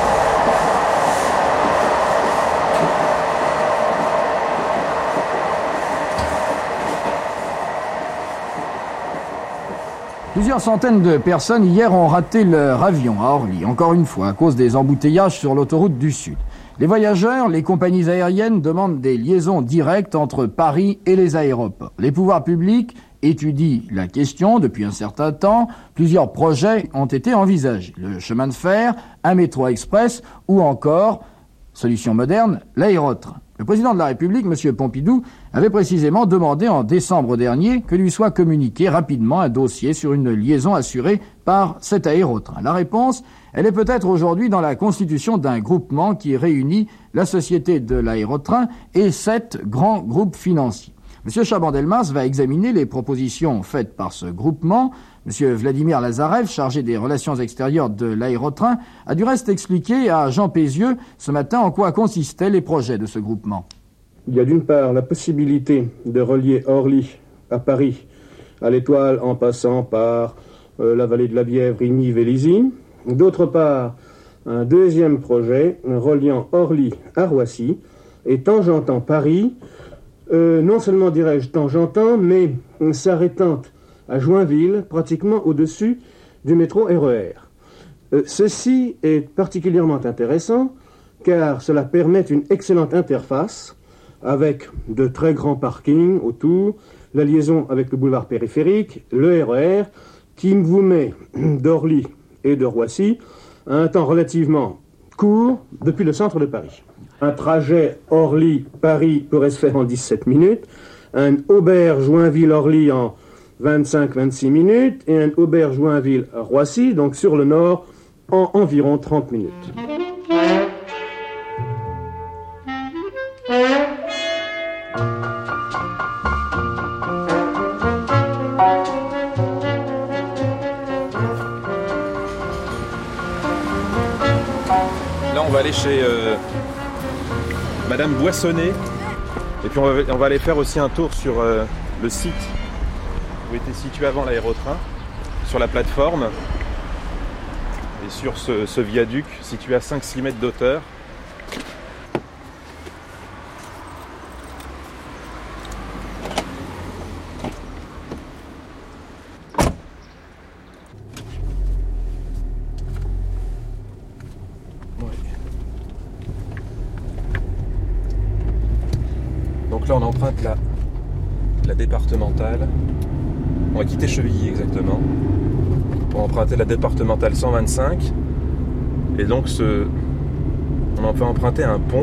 [SPEAKER 2] Plusieurs centaines de personnes hier ont raté leur avion à Orly, encore une fois à cause des embouteillages sur l'autoroute du Sud. Les voyageurs, les compagnies aériennes demandent des liaisons directes entre Paris et les aéroports. Les pouvoirs publics étudient la question depuis un certain temps. Plusieurs projets ont été envisagés. Le chemin de fer, un métro express ou encore, solution moderne, l'aérotrain. Le président de la République, M. Pompidou, avait précisément demandé en décembre dernier que lui soit communiqué rapidement un dossier sur une liaison assurée par cet aérotrain. La réponse, elle est peut-être aujourd'hui dans la constitution d'un groupement qui réunit la Société de l'aérotrain et sept grands groupes financiers. M. Chaban-Delmas va examiner les propositions faites par ce groupement. M. Vladimir Lazarev, chargé des relations extérieures de l'aérotrain, a du reste expliqué à Jean Pézieux ce matin en quoi consistaient les projets de ce groupement.
[SPEAKER 3] Il y a d'une part la possibilité de relier Orly à Paris, à l'Étoile en passant par euh, la vallée de la Bièvre, Igny, Vélizy. D'autre part, un deuxième projet reliant Orly à Roissy et tangentant Paris, euh, non seulement dirais-je tangentant, mais s'arrêtant à Joinville, pratiquement au-dessus du métro R E R. Euh, ceci est particulièrement intéressant car cela permet une excellente interface avec de très grands parkings autour, la liaison avec le boulevard périphérique, le R E R, qui vous met d'Orly et de Roissy à un temps relativement court depuis le centre de Paris. Un trajet Orly-Paris pourrait se faire en dix-sept minutes, un Aubert-Joinville-Orly en vingt-cinq à vingt-six minutes et un Aubert-Joinville-Roissy, donc sur le nord, en environ trente minutes.
[SPEAKER 23] Là, on va aller chez euh, Madame Boissonnet. Et puis on va, on va aller faire aussi un tour sur euh, le site où était situé avant l'aérotrain, sur la plateforme et sur ce, ce viaduc situé à cinq à six mètres d'auteur. Donc là on emprunte la, la départementale. On va quitter Chevilly exactement pour emprunter la départementale cent vingt-cinq. Et donc ce, on en peut emprunter un pont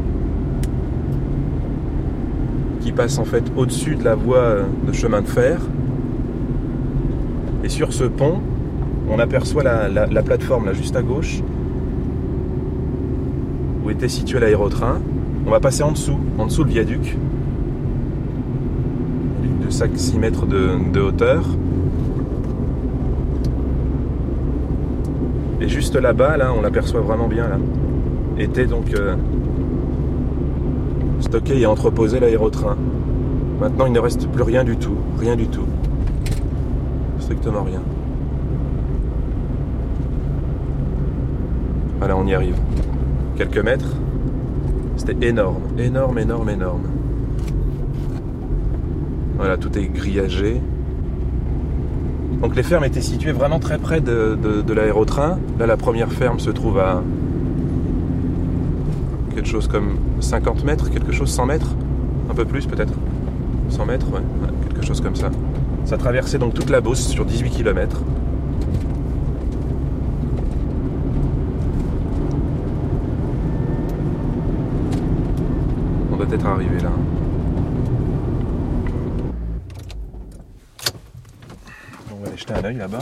[SPEAKER 23] qui passe en fait au-dessus de la voie de chemin de fer. Et sur ce pont, on aperçoit la, la, la plateforme là juste à gauche où était situé l'aérotrain. On va passer en dessous, en dessous le viaduc de cinq à six mètres de, de hauteur. Et juste là-bas, là, on l'aperçoit vraiment bien là, était donc euh, stocké et entreposé l'aérotrain. Maintenant, il ne reste plus rien du tout, rien du tout, strictement rien. Voilà, on y arrive. Quelques mètres. C'était énorme, énorme, énorme, énorme. Voilà, tout est grillagé. Donc les fermes étaient situées vraiment très près de, de, de l'aérotrain. Là, la première ferme se trouve à quelque chose comme cinquante mètres, quelque chose, cent mètres, un peu plus peut-être. cent mètres, ouais, ouais, quelque chose comme ça. Ça traversait donc toute la Beauce sur dix-huit kilomètres. On doit être arrivé là. On va aller jeter un œil là-bas.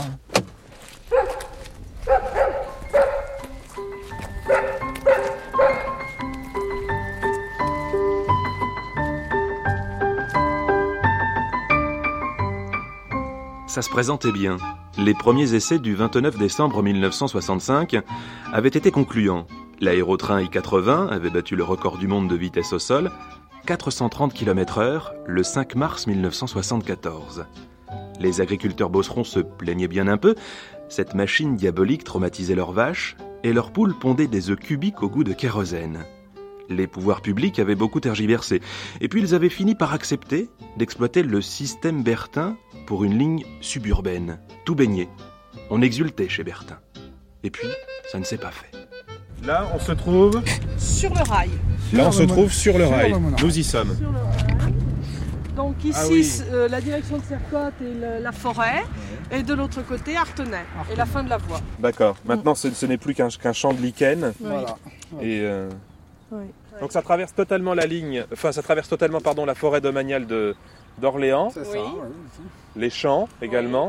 [SPEAKER 7] Ça se présentait bien. Les premiers essais du vingt-neuf décembre mille neuf cent soixante-cinq avaient été concluants. L'aérotrain I quatre-vingts avait battu le record du monde de vitesse au sol, quatre cent trente kilomètres heure, le cinq mars mille neuf cent soixante-quatorze. Les agriculteurs bosserons se plaignaient bien un peu. Cette machine diabolique traumatisait leurs vaches et leurs poules pondaient des œufs cubiques au goût de kérosène. Les pouvoirs publics avaient beaucoup tergiversé. Et puis ils avaient fini par accepter d'exploiter le système Bertin pour une ligne suburbaine, tout baigné. On exultait chez Bertin. Et puis, ça ne s'est pas fait.
[SPEAKER 23] Là, on se trouve...
[SPEAKER 19] Sur le rail.
[SPEAKER 23] Là, on se trouve sur le rail. Nous y sommes.
[SPEAKER 19] Sur le rail. Donc ici,
[SPEAKER 23] Ah oui.
[SPEAKER 19] euh, la direction de Sercotte et le- la forêt. Et de l'autre côté, Artenay. Et la fin de la voie.
[SPEAKER 23] D'accord. Maintenant, ce, ce n'est plus qu'un qu'un champ de lichen.
[SPEAKER 19] Voilà.
[SPEAKER 23] Et euh,
[SPEAKER 19] Oui.
[SPEAKER 23] donc ça traverse totalement la ligne, enfin ça traverse totalement pardon la forêt domaniale de d'Orléans.
[SPEAKER 1] C'est ça,
[SPEAKER 19] Oui.
[SPEAKER 1] ouais, c'est
[SPEAKER 23] Les champs également.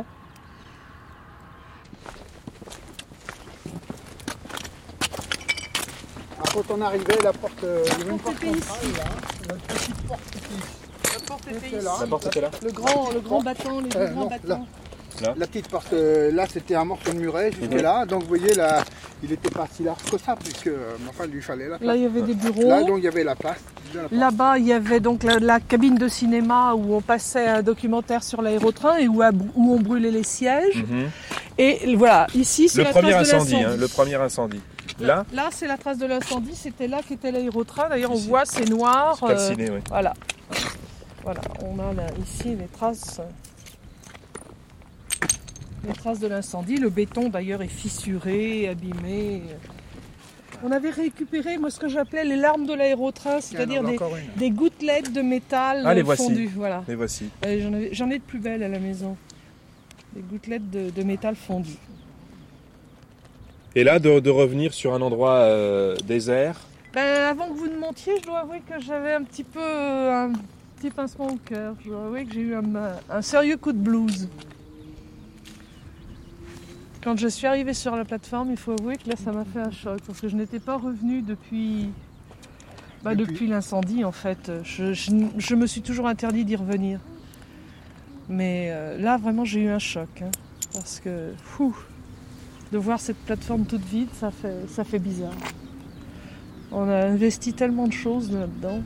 [SPEAKER 1] ça. Ah, quand on arrivait, la porte, euh, il y avait une porte
[SPEAKER 19] était ici.
[SPEAKER 1] centrale, là. Une petite porte qui
[SPEAKER 19] La porte était
[SPEAKER 1] était
[SPEAKER 19] ici.
[SPEAKER 1] là.
[SPEAKER 23] La porte était là.
[SPEAKER 19] Le grand, le grand bâton, les deux
[SPEAKER 1] Euh,
[SPEAKER 19] grands
[SPEAKER 1] non,
[SPEAKER 19] bâtons.
[SPEAKER 23] Là.
[SPEAKER 1] La petite porte, euh, là, c'était un morceau de muret jusque
[SPEAKER 23] Mhm.
[SPEAKER 1] là. Donc, vous voyez, là, il n'était pas si large que ça, puisque, euh, enfin, il lui fallait la place.
[SPEAKER 19] Là, il y avait des bureaux.
[SPEAKER 1] Là, donc, il y avait la place. de la porte.
[SPEAKER 19] Là-bas, il y avait donc la, la cabine de cinéma où on passait un documentaire sur l'aérotrain et où, a- où on brûlait les sièges.
[SPEAKER 23] Mhm.
[SPEAKER 19] Et voilà, ici, c'est
[SPEAKER 23] Le
[SPEAKER 19] la
[SPEAKER 23] premier
[SPEAKER 19] trace de
[SPEAKER 23] incendie,
[SPEAKER 19] l'incendie.
[SPEAKER 23] hein, le premier incendie. Là,
[SPEAKER 19] Là, c'est la trace de l'incendie. C'était là qu'était l'aérotrain. D'ailleurs, on voit, c'est noir.
[SPEAKER 23] c'est calciné, oui.
[SPEAKER 19] Voilà. Voilà, on a là, ici les traces. Les traces de l'incendie. Le béton, d'ailleurs, est fissuré, abîmé. On avait récupéré, moi, ce que j'appelais les larmes de l'aérotrain, c'est-à-dire
[SPEAKER 1] en a
[SPEAKER 19] des,
[SPEAKER 1] encore une.
[SPEAKER 19] des gouttelettes de métal
[SPEAKER 23] Ah, les
[SPEAKER 19] euh,
[SPEAKER 23] voici.
[SPEAKER 19] fondues. Voilà.
[SPEAKER 23] les voici.
[SPEAKER 19] Euh, J'en avais- j'en ai de plus belles à la maison. Des gouttelettes de, de métal fondu.
[SPEAKER 23] Et là, de, de revenir sur un endroit euh, désert.
[SPEAKER 19] Ben, avant que vous ne montiez, je dois avouer que j'avais un petit peu euh, un petit pincement au cœur. Je dois avouer que j'ai eu un, un sérieux coup de blues. Quand je suis arrivée sur la plateforme, il faut avouer que là, ça m'a fait un choc. Parce que je n'étais pas revenue depuis, bah,
[SPEAKER 1] Depuis
[SPEAKER 19] depuis l'incendie, en fait. Je, je- je me suis toujours interdit d'y revenir. Mais euh, là, vraiment, j'ai eu un choc. hein. parce que, fou, de voir cette plateforme toute vide, ça fait, ça fait bizarre. On a investi tellement de choses là-dedans.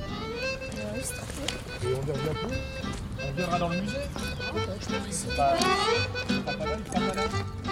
[SPEAKER 1] Et on verra bientôt.
[SPEAKER 23] On viendra dans le musée. C'est pas, c'est pas mal, c'est pas mal.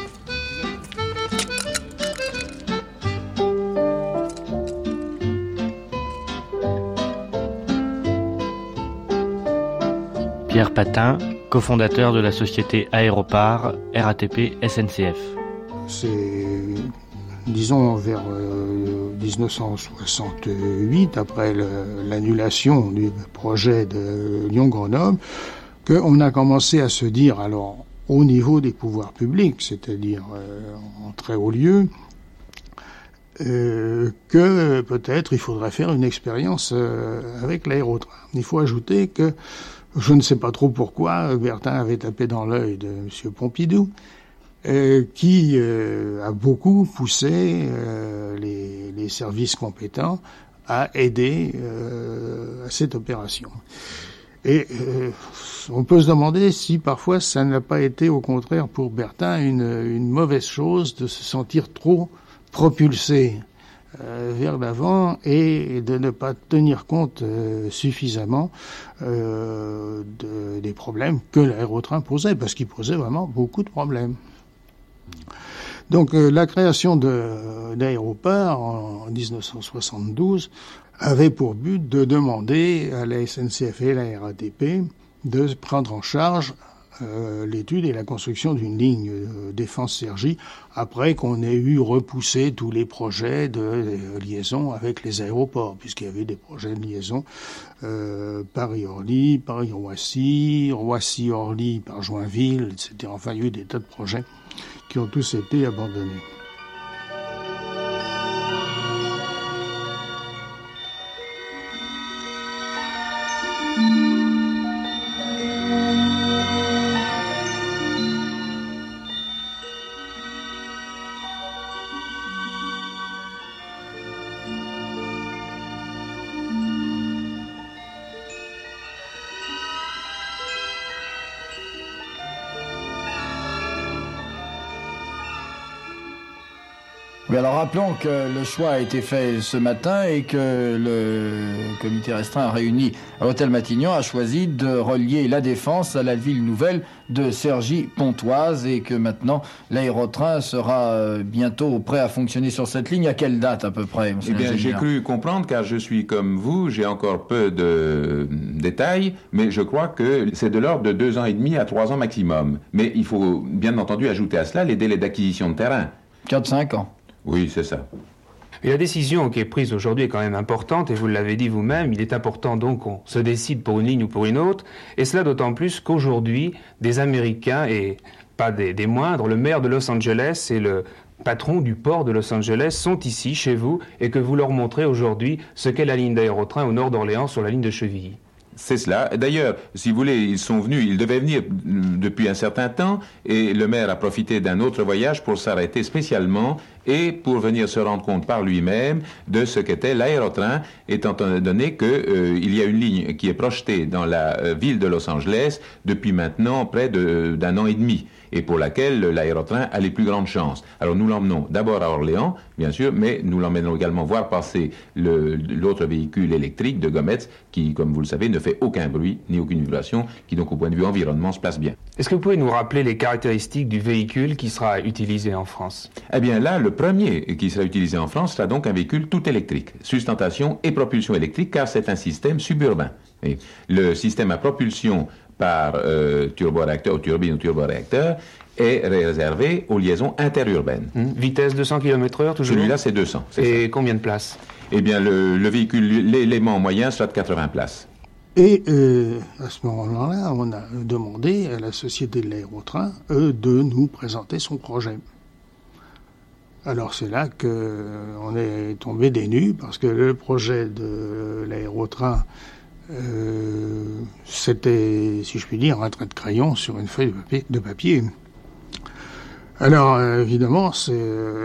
[SPEAKER 4] Pierre Patin, cofondateur de la société Aéropart, R A T P S N C F.
[SPEAKER 1] C'est, disons, vers euh, dix-neuf cent soixante-huit, après le- l'annulation du projet de Lyon-Grenoble, qu'on a commencé à se dire, alors, au niveau des pouvoirs publics, c'est-à-dire euh, en très haut lieu, euh, que peut-être il faudrait faire une expérience euh, avec l'aérotrain. Il faut ajouter que, je ne sais pas trop pourquoi, Bertin avait tapé dans l'œil de M. Pompidou, euh, qui euh, a beaucoup poussé euh, les, les services compétents à aider euh, à cette opération. Et euh, on peut se demander si parfois ça n'a pas été au contraire pour Bertin une, une mauvaise chose de se sentir trop propulsé euh, vers l'avant et de ne pas tenir compte euh, suffisamment euh, de, des problèmes que l'aérotrain posait, parce qu'il posait vraiment beaucoup de problèmes. Donc euh, la création de, d'Aéropart en dix-neuf cent soixante-douze avait pour but de demander à la S N C F et à la R A T P de prendre en charge euh, l'étude et la construction d'une ligne euh, défense-Cergy après qu'on ait eu repoussé tous les projets de euh, liaison avec les aéroports, puisqu'il y avait des projets de liaison euh, Paris-Orly, Paris-Roissy, Roissy-Orly par Joinville, et cetera. Enfin, il y a eu des tas de projets qui ont tous été abandonnés.
[SPEAKER 2] Oui, alors rappelons que le choix a été fait ce matin et que le comité restreint réuni à l'hôtel Matignon a choisi de relier la Défense à la ville nouvelle de Cergy-Pontoise et que maintenant l'aérotrain sera bientôt prêt à fonctionner sur cette ligne. À quelle date à peu près, monsieur
[SPEAKER 14] Eh bien, j'ai cru comprendre, car je suis comme vous, j'ai encore peu de détails, mais je crois que c'est de l'ordre de deux ans et demi à trois ans maximum. Mais il faut bien entendu ajouter à cela les délais d'acquisition de terrain.
[SPEAKER 2] quatre à cinq ans.
[SPEAKER 14] Oui, c'est ça.
[SPEAKER 5] Et la décision qui est prise aujourd'hui est quand même importante, et vous l'avez dit vous-même, il est important donc qu'on se décide pour une ligne ou pour une autre, et cela d'autant plus qu'aujourd'hui, des Américains, et pas des, des moindres, le maire de Los Angeles et le patron du port de Los Angeles sont ici, chez vous, et que vous leur montrez aujourd'hui ce qu'est la ligne d'aérotrain au nord d'Orléans sur la ligne de Chevilly.
[SPEAKER 14] C'est cela. D'ailleurs, si vous voulez, ils sont venus, ils devaient venir depuis un certain temps, et le maire a profité d'un autre voyage pour s'arrêter spécialement et pour venir se rendre compte par lui-même de ce qu'était l'aérotrain, étant donné qu'il euh, y a une ligne qui est projetée dans la euh, ville de Los Angeles depuis maintenant près de, d'un an et demi, et pour laquelle l'aérotrain a les plus grandes chances. Alors nous l'emmenons d'abord à Orléans, bien sûr, mais nous l'emmènerons également voir passer le, l'autre véhicule électrique de Gometz, qui, comme vous le savez, ne fait aucun bruit ni aucune vibration, qui donc au point de vue environnement se place bien.
[SPEAKER 5] Est-ce que vous pouvez nous rappeler les caractéristiques du véhicule qui sera utilisé en France?
[SPEAKER 14] Eh bien là, le premier qui sera utilisé en France sera donc un véhicule tout électrique, sustentation et propulsion électrique, car c'est un système suburbain. Et le système à propulsion par euh, turboréacteur ou turbine ou turboréacteur est réservé aux liaisons interurbaines.
[SPEAKER 5] Mmh. Vitesse deux cents kilomètres heure toujours?
[SPEAKER 14] Celui-là, c'est deux cents. C'est
[SPEAKER 5] et
[SPEAKER 14] ça.
[SPEAKER 5] Combien de places?
[SPEAKER 14] Eh bien, le, le véhicule, l'élément moyen sera de quatre-vingts places.
[SPEAKER 1] Et euh, à ce moment-là, on a demandé à la Société de l'aérotrain euh, de nous présenter son projet. Alors c'est là qu'on est tombé des nues, parce que le projet de l'aérotrain, euh, c'était, si je puis dire, un trait de crayon sur une feuille de papier. De papier. Alors euh, évidemment, c'est,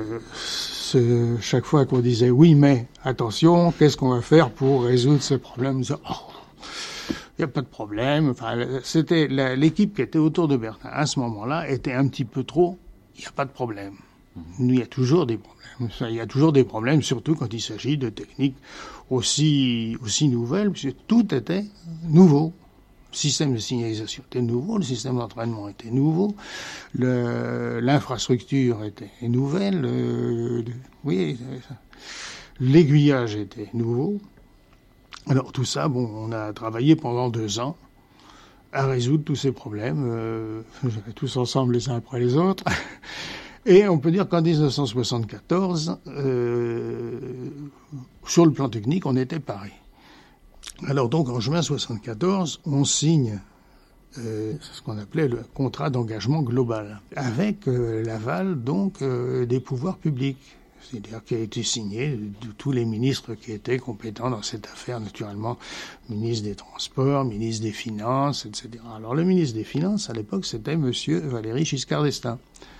[SPEAKER 1] c'est chaque fois qu'on disait oui, mais attention, qu'est-ce qu'on va faire pour résoudre ce problème? Oh, il n'y a pas de problème. Enfin, c'était la, l'équipe qui était autour de Bertin à ce moment-là était un petit peu trop. Il n'y a pas de problème. Il y a toujours des problèmes. Il y a toujours des problèmes, surtout quand il s'agit de techniques aussi aussi nouvelles, puisque tout était nouveau. Le système de signalisation était nouveau, le système d'entraînement était nouveau, le, l'infrastructure était nouvelle, le, le, oui, l'aiguillage était nouveau. Alors tout ça, bon, on a travaillé pendant deux ans à résoudre tous ces problèmes, euh, tous ensemble les uns après les autres. Et on peut dire qu'en dix-neuf cent soixante-quatorze, euh, sur le plan technique, on était paré. Alors donc en juin soixante-quatorze, on signe euh, ce qu'on appelait le contrat d'engagement global, avec euh, l'aval donc euh, des pouvoirs publics. C'est-à-dire qui a été signé de tous les ministres qui étaient compétents dans cette affaire, naturellement, ministre des Transports, ministre des Finances, et cetera. Alors le ministre des Finances, à l'époque, c'était monsieur Valéry Giscard d'Estaing.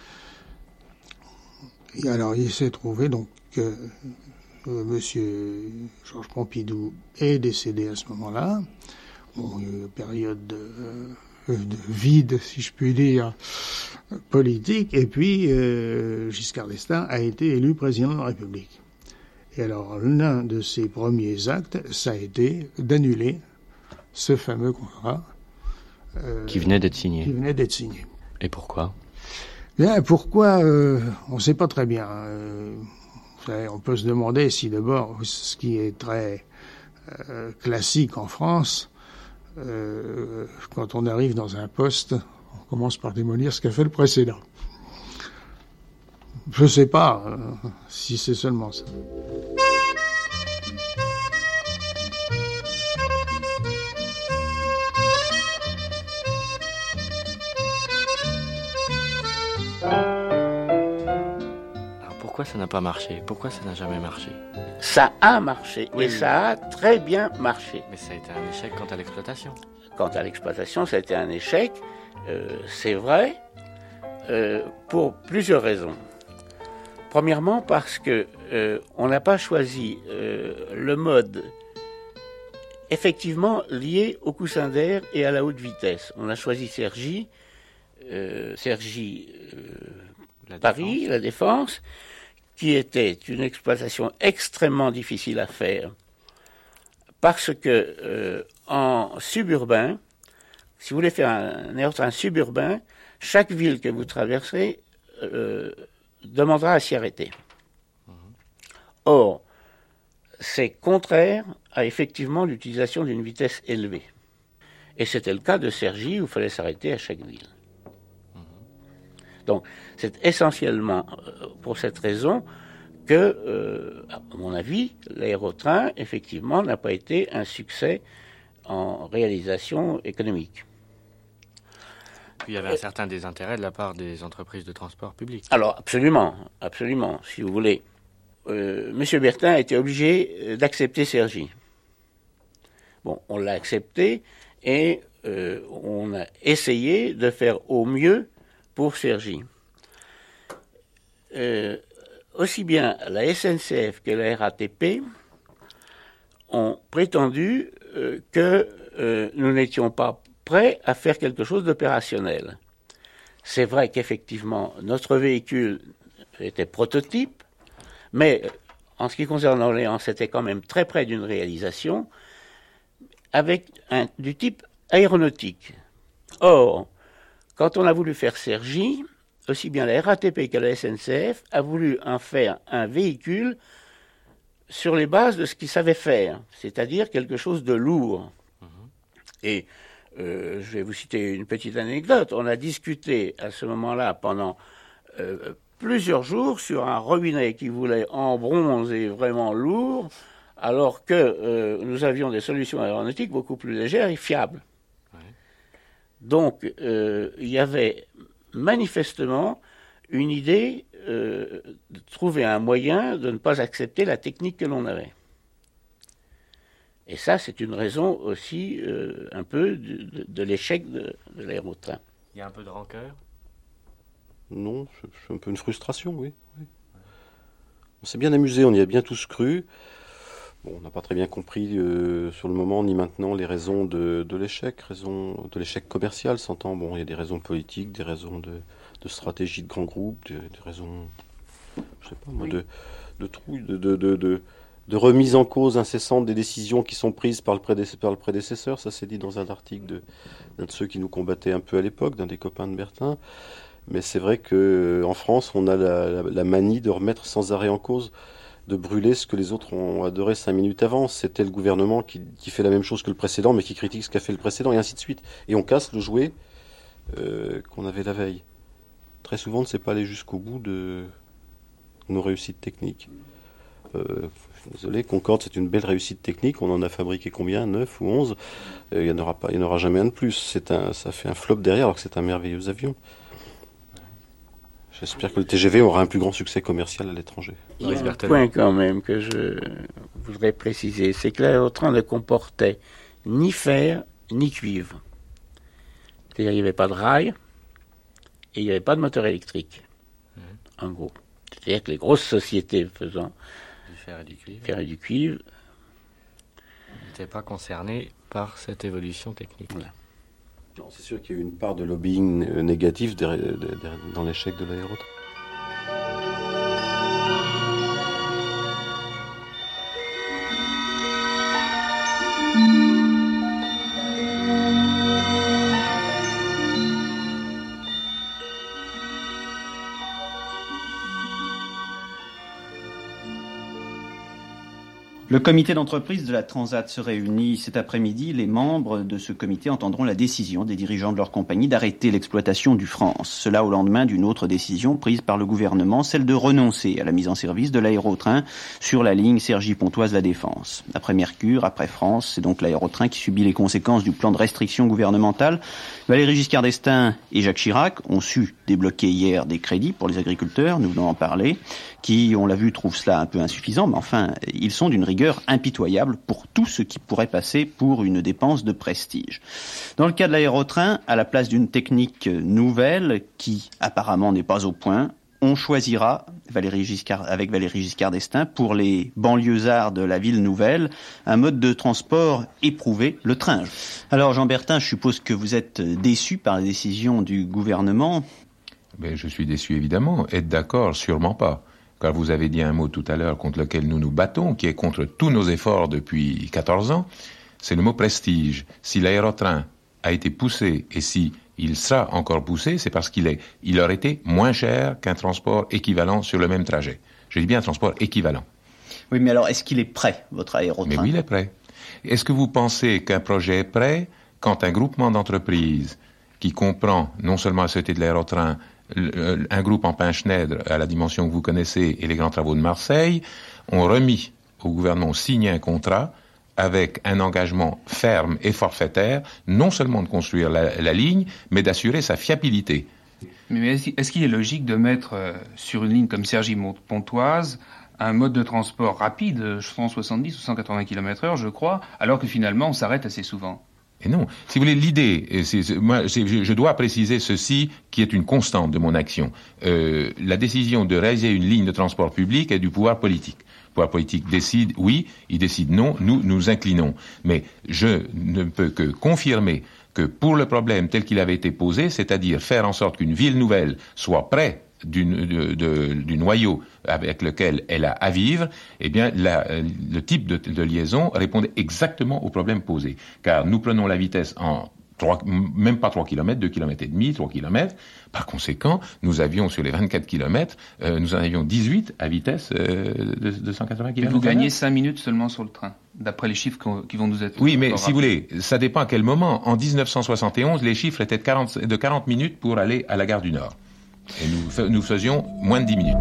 [SPEAKER 1] Et alors il s'est trouvé donc que euh, monsieur Georges Pompidou est décédé à ce moment-là. Bon, il y a eu une période de, euh, de vide, si je puis dire, politique, et puis euh, Giscard d'Estaing a été élu président de la République. Et alors, l'un de ses premiers actes, ça a été d'annuler ce fameux contrat.
[SPEAKER 4] Euh, qui venait d'être signé.
[SPEAKER 1] Qui venait d'être signé.
[SPEAKER 4] Et pourquoi?
[SPEAKER 1] Bien, pourquoi euh, on ne sait pas très bien. Euh, on peut se demander si d'abord, ce qui est très euh, classique en France, euh, quand on arrive dans un poste, on commence par démolir ce qu'a fait le précédent. Je ne sais pas euh, si c'est seulement ça.
[SPEAKER 4] Pourquoi ça n'a pas marché? Pourquoi ça n'a jamais marché?
[SPEAKER 15] Ça a marché,
[SPEAKER 4] oui,
[SPEAKER 15] et
[SPEAKER 4] oui.
[SPEAKER 15] ça a très bien marché.
[SPEAKER 4] Mais ça a été un échec quant à l'exploitation.
[SPEAKER 15] Quant à l'exploitation, ça a été un échec, euh, c'est vrai, euh, pour plusieurs raisons. Premièrement, parce que euh, on n'a pas choisi euh, le mode effectivement lié au coussin d'air et à la haute vitesse. On a choisi Cergy, euh, Cergy, euh, la Paris, Défense. la Défense, qui était une exploitation extrêmement difficile à faire, parce que euh, en suburbain, si vous voulez faire un, un aérotrain suburbain, chaque ville que vous traversez euh, demandera à s'y arrêter. Or, c'est contraire à effectivement l'utilisation d'une vitesse élevée. Et c'était le cas de Cergy, où il fallait s'arrêter à chaque ville. Donc, c'est essentiellement euh, pour cette raison que, euh, à mon avis, l'aérotrain, effectivement, n'a pas été un succès en réalisation économique.
[SPEAKER 4] Puis il y avait un certain désintérêt de la part des entreprises de transport public.
[SPEAKER 15] Alors, absolument, absolument, si vous voulez. Euh, Monsieur Bertin a été obligé d'accepter Cergy. Bon, on l'a accepté et euh, on a essayé de faire au mieux pour Cergy. Euh, aussi bien la S N C F que la R A T P ont prétendu euh, que euh, nous n'étions pas prêts à faire quelque chose d'opérationnel. C'est vrai qu'effectivement, notre véhicule était prototype, mais en ce qui concerne Orléans, c'était quand même très près d'une réalisation avec un, du type aéronautique. Or, quand on a voulu faire Cergy, aussi bien la R A T P que la S N C F a voulu en faire un véhicule sur les bases de ce qu'ils savaient faire, c'est-à-dire quelque chose de lourd. Mmh. Et euh, je vais vous citer une petite anecdote. On a discuté à ce moment-là pendant euh, plusieurs jours sur un robinet qui voulait en bronze et vraiment lourd, alors que euh, nous avions des solutions aéronautiques beaucoup plus légères et fiables. Ouais. Donc, euh, il y avait manifestement une idée euh, de trouver un moyen de ne pas accepter la technique que l'on avait. Et ça, c'est une raison aussi euh, un peu de, de, de l'échec de, de l'aérotrain.
[SPEAKER 4] Il y a un peu de rancœur ?
[SPEAKER 9] Non, c'est un peu une frustration, oui. oui. On s'est bien amusé, on y a bien tous cru. Bon, on n'a pas très bien compris euh, sur le moment ni maintenant les raisons de, de l'échec, raisons de l'échec commercial, s'entend. Bon, il y a des raisons politiques, des raisons de, de stratégie de grands groupes, des, des raisons, je sais pas moi, oui. de, de trouille, de, de, de, de, de remise en cause incessante des décisions qui sont prises par le, prédécesseur, par le prédécesseur. Ça s'est dit dans un article de, d'un de ceux qui nous combattaient un peu à l'époque, d'un des copains de Bertin. Mais c'est vrai qu'en France, on a la, la, la manie de remettre sans arrêt en cause, de brûler ce que les autres ont adoré cinq minutes avant. C'était le gouvernement qui, qui fait la même chose que le précédent, mais qui critique ce qu'a fait le précédent, et ainsi de suite. Et on casse le jouet euh, qu'on avait la veille. Très souvent, on ne sait pas aller jusqu'au bout de nos réussites techniques. Euh, désolé, Concorde, c'est une belle réussite technique. On en a fabriqué combien ? neuf ou onze ? euh, Il n'y en aura pas, il n'y en aura jamais un de plus. C'est un, ça fait un flop derrière, alors que c'est un merveilleux avion. J'espère que le T G V aura un plus grand succès commercial à l'étranger.
[SPEAKER 15] Il y a un point quand même que je voudrais préciser, c'est que l'aérotrain ne comportait ni fer ni cuivre. C'est-à-dire qu'il n'y avait pas de rail et il n'y avait pas de moteur électrique, mmh. en gros. C'est-à-dire que les grosses sociétés faisant
[SPEAKER 4] du fer et du cuivre,
[SPEAKER 15] fer et du cuivre
[SPEAKER 4] n'étaient pas concernées par cette évolution technique.
[SPEAKER 15] Voilà.
[SPEAKER 9] Non, c'est sûr qu'il y a eu une part de lobbying négatif derrière, derrière, dans l'échec de l'aérotrain.
[SPEAKER 6] Le comité d'entreprise de la Transat se réunit cet après-midi. Les membres de ce comité entendront la décision des dirigeants de leur compagnie d'arrêter l'exploitation du France. Cela au lendemain d'une autre décision prise par le gouvernement, celle de renoncer à la mise en service de l'aérotrain sur la ligne Cergy-Pontoise-La Défense. Après Mercure, après France, c'est donc l'aérotrain qui subit les conséquences du plan de restriction gouvernementale. Valéry Giscard d'Estaing et Jacques Chirac ont su débloquer hier des crédits pour les agriculteurs, nous venons en parler, qui, on l'a vu, trouvent cela un peu insuffisant, mais enfin, ils sont d'une rigueur impitoyable pour tout ce qui pourrait passer pour une dépense de prestige. Dans le cas de l'aérotrain, à la place d'une technique nouvelle, qui apparemment n'est pas au point, on choisira, Valéry Giscard, avec Valéry Giscard d'Estaing, pour les banlieusards de la ville nouvelle, un mode de transport éprouvé, le train. Alors Jean Bertin, je suppose que vous êtes déçu par la décision du gouvernement.
[SPEAKER 14] Mais je suis déçu évidemment. Être d'accord, sûrement pas. car vous avez dit un mot tout à l'heure contre lequel nous nous battons, qui est contre tous nos efforts depuis quatorze ans, c'est le mot prestige. Si l'aérotrain a été poussé et si il sera encore poussé, c'est parce qu'il est, il aurait été moins cher qu'un transport équivalent sur le même trajet. Je dis bien un transport équivalent.
[SPEAKER 6] Oui, mais alors, est-ce qu'il est prêt, votre aérotrain?
[SPEAKER 14] Mais oui, il est prêt. Est-ce que vous pensez qu'un projet est prêt quand un groupement d'entreprises qui comprend non seulement la Société de l'aérotrain, un groupe en Pain-Schneider à la dimension que vous connaissez et les grands travaux de Marseille, ont remis au gouvernement, signé un contrat avec un engagement ferme et forfaitaire, non seulement de construire la, la ligne, mais d'assurer sa fiabilité.
[SPEAKER 5] Mais est-ce qu'il est logique de mettre euh, sur une ligne comme Cergy-Pontoise un mode de transport rapide, cent soixante-dix ou cent quatre-vingts kilomètres heure, je crois, alors que finalement on s'arrête assez souvent?
[SPEAKER 14] Et non. Si vous voulez, l'idée, c'est, c'est, moi, c'est, je dois préciser ceci qui est une constante de mon action. Euh, la décision de réaliser une ligne de transport public est du pouvoir politique. Le pouvoir politique décide oui, il décide non, nous nous inclinons. Mais je ne peux que confirmer que pour le problème tel qu'il avait été posé, c'est-à-dire faire en sorte qu'une ville nouvelle soit près du, de, de, du noyau avec lequel elle a à vivre, eh bien, la, le type de, de liaison répondait exactement au problème posé. Car nous prenons la vitesse en trois, même pas trois kilomètres, deux kilomètres et demi, trois kilomètres. Par conséquent, nous avions sur les vingt-quatre kilomètres, euh, nous en avions dix-huit à vitesse euh, de, de cent quatre-vingts kilomètres.
[SPEAKER 5] Et vous gagnez cinq minutes seulement sur le train, d'après les chiffres qui vont nous être...
[SPEAKER 14] Oui, mais si vous voulez, ça dépend à quel moment. En dix-neuf cent soixante et onze, les chiffres étaient de quarante, de quarante minutes pour aller à la gare du Nord. Et nous, nous faisions moins de dix minutes.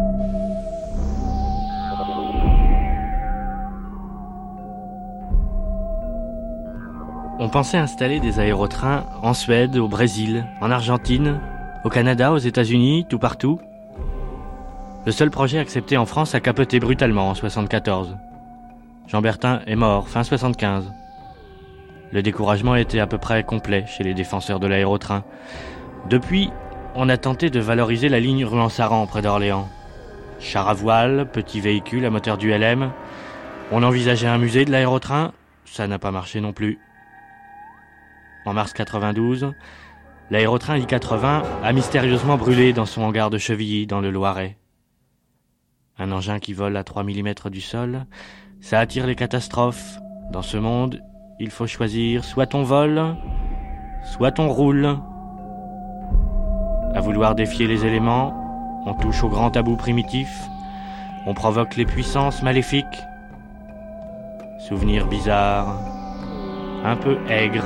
[SPEAKER 4] On pensait installer des aérotrains en Suède, au Brésil, en Argentine, au Canada, aux États-Unis, tout partout. Le seul projet accepté en France a capoté brutalement en soixante-quatorze. Jean Bertin est mort fin soixante-quinze. Le découragement était à peu près complet chez les défenseurs de l'aérotrain. Depuis, on a tenté de valoriser la ligne Rouen-Saran près d'Orléans. Char à voile, petit véhicule à moteur du L M. On envisageait un musée de l'aérotrain, ça n'a pas marché non plus. En mars quatre-vingt-douze, l'aérotrain I quatre-vingts a mystérieusement brûlé dans son hangar de Chevilly, dans le Loiret. Un engin qui vole à trois millimètres du sol, ça attire les catastrophes. Dans ce monde, il faut choisir soit on vole, soit on roule. À vouloir défier les éléments, on touche au grand tabou primitif, on provoque les puissances maléfiques. Souvenir bizarre, un peu aigre.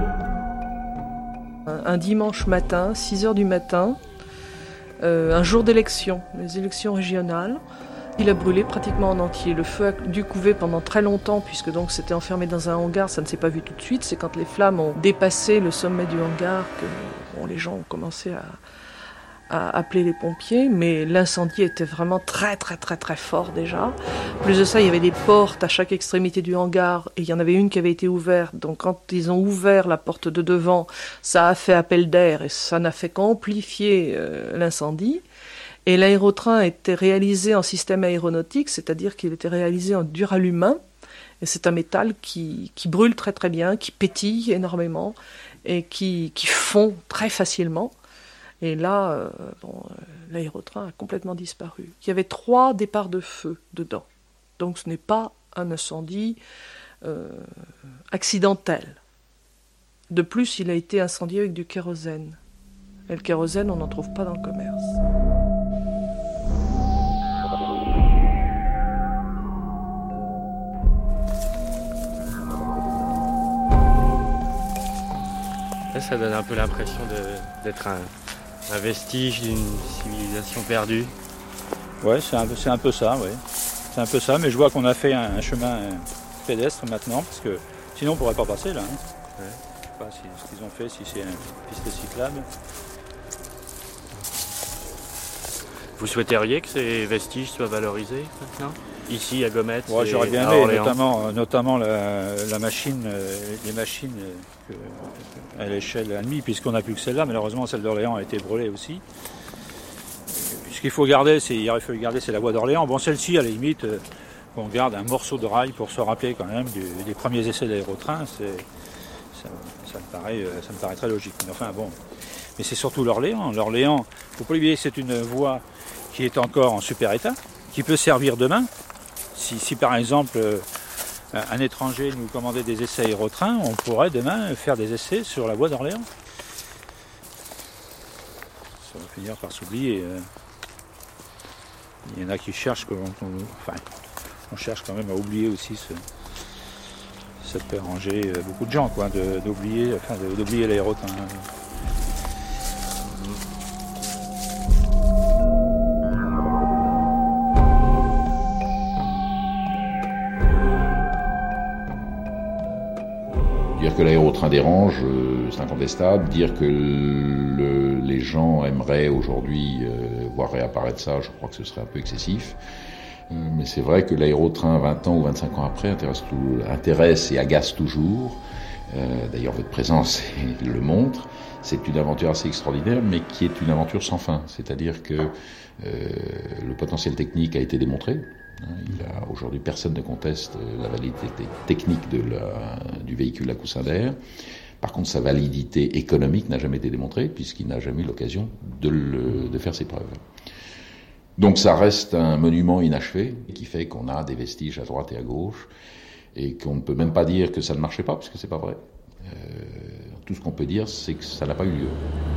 [SPEAKER 19] Un dimanche matin, six heures du matin, euh, un jour d'élection, les élections régionales. Il a brûlé pratiquement en entier. Le feu a dû couver pendant très longtemps, puisque donc c'était enfermé dans un hangar, ça ne s'est pas vu tout de suite. C'est quand les flammes ont dépassé le sommet du hangar que bon, les gens ont commencé à, à appeler les pompiers, mais l'incendie était vraiment très très très très fort déjà. En plus de ça, il y avait des portes à chaque extrémité du hangar, et il y en avait une qui avait été ouverte. Donc quand ils ont ouvert la porte de devant, ça a fait appel d'air, et ça n'a fait qu'amplifier euh, l'incendie. Et l'aérotrain était réalisé en système aéronautique, c'est-à-dire qu'il était réalisé en duralumin. Et c'est un métal qui, qui brûle très très bien, qui pétille énormément et qui, qui fond très facilement. Et là, euh, bon, euh, l'aérotrain a complètement disparu. Il y avait trois départs de feu dedans. Donc ce n'est pas un incendie euh, accidentel. De plus, il a été incendié avec du kérosène. Et le kérosène, on n'en trouve pas dans le commerce.
[SPEAKER 4] Ça donne un peu l'impression de, d'être un, un vestige d'une civilisation perdue.
[SPEAKER 10] Ouais, c'est un, peu, c'est un peu ça, ouais. C'est un peu ça, mais je vois qu'on a fait un, un chemin pédestre maintenant, parce que sinon on ne pourrait pas passer là. Hein. Ouais. Je ne sais pas si, ce qu'ils ont fait, si c'est une piste cyclable.
[SPEAKER 4] Vous souhaiteriez que ces vestiges soient valorisés maintenant ? Ici à Gometz,
[SPEAKER 10] ouais, j'aurais bien aimé, notamment, notamment la, la machine, les machines que, à l'échelle ennemie, puisqu'on n'a plus que celle-là. Malheureusement, celle d'Orléans a été brûlée aussi. Ce qu'il faut garder, c'est, il aurait fallu garder, c'est la voie d'Orléans. Bon, celle-ci, à la limite, on garde un morceau de rail pour se rappeler quand même du, des premiers essais d'aérotrain. C'est, ça, ça, me paraît, ça me paraît très logique. Mais enfin, bon. Mais c'est surtout l'Orléans. L'Orléans, il ne faut pas oublier, c'est une voie qui est encore en super état, qui peut servir demain. Si, si par exemple euh, un étranger nous commandait des essais aérotrains, on pourrait demain faire des essais sur la voie d'Orléans. Ça va finir par s'oublier. Euh. Il y en a qui cherchent, qu'on, qu'on, enfin, on cherche quand même à oublier aussi ce, ça peut arranger beaucoup de gens, quoi, de, d'oublier, enfin, de, d'oublier l'aérotrain.
[SPEAKER 14] Dire que l'aérotrain dérange, euh, c'est incontestable. Dire que le, les gens aimeraient aujourd'hui euh, voir réapparaître ça, je crois que ce serait un peu excessif. Euh, mais c'est vrai que l'aérotrain, vingt ans ou vingt-cinq ans après, intéresse, tout, intéresse et agace toujours. Euh, d'ailleurs, votre présence le montre. C'est une aventure assez extraordinaire, mais qui est une aventure sans fin. C'est-à-dire que euh, le potentiel technique a été démontré. Il a, aujourd'hui, personne ne conteste la validité technique de la, du véhicule à coussin d'air. Par contre, sa validité économique n'a jamais été démontrée, puisqu'il n'a jamais eu l'occasion de, le, de faire ses preuves. Donc ça reste un monument inachevé, qui fait qu'on a des vestiges à droite et à gauche, et qu'on ne peut même pas dire que ça ne marchait pas, parce que c'est pas vrai. Euh, tout ce qu'on peut dire, c'est que ça n'a pas eu lieu.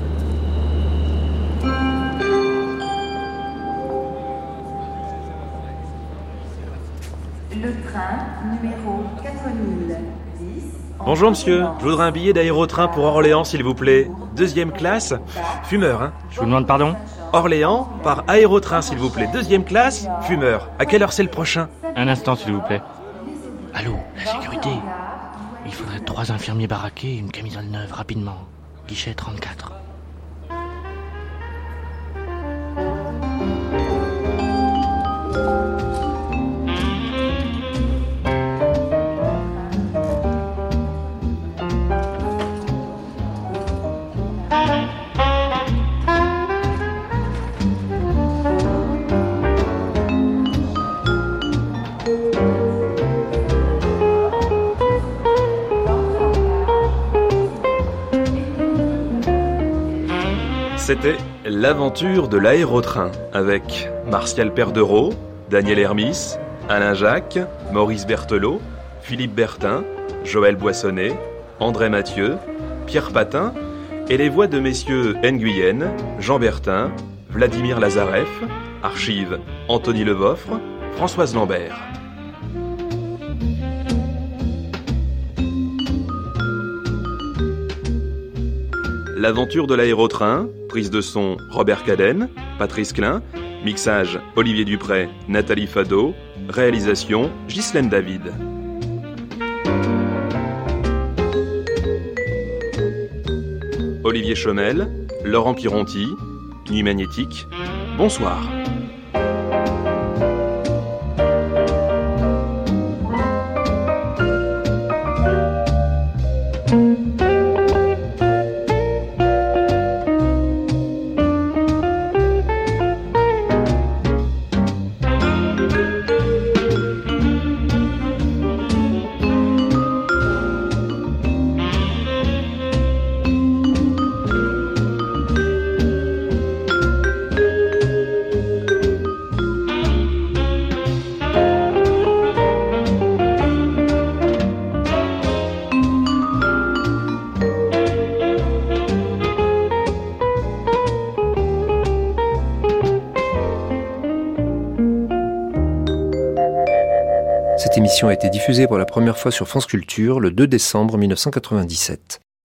[SPEAKER 11] Le train numéro quatre mille dix.
[SPEAKER 23] Bonjour monsieur, je voudrais un billet d'aérotrain pour Orléans s'il vous plaît. Deuxième classe, fumeur hein.
[SPEAKER 4] Je vous demande pardon ?
[SPEAKER 23] Orléans par aérotrain s'il vous plaît. Deuxième classe, fumeur. À quelle heure c'est le prochain ?
[SPEAKER 4] Un instant s'il vous plaît. Allô, la sécurité. Il faudrait trois infirmiers baraqués et une camisole neuve rapidement. Guichet trente-quatre.
[SPEAKER 23] C'était l'aventure de l'aérotrain avec Martial Perdereau, Daniel Hermis, Alain Jacques, Maurice Berthelot, Philippe Bertin, Joël Boissonnet, André Mathieu, Pierre Patin et les voix de messieurs Nguyen, Jean Bertin, Vladimir Lazarev, archive Anthony Levoffre, Françoise Lambert. L'aventure de l'aérotrain, prise de son Robert Cadenne, Patrice Klein, mixage Olivier Dupré, Nathalie Fado, réalisation Ghislaine David. Olivier Chomel, Laurent Pironti, Nuit Magnétique, bonsoir.
[SPEAKER 12] Cette émission a été diffusée pour la première fois sur France Culture le deux décembre mille neuf cent quatre-vingt-dix-sept.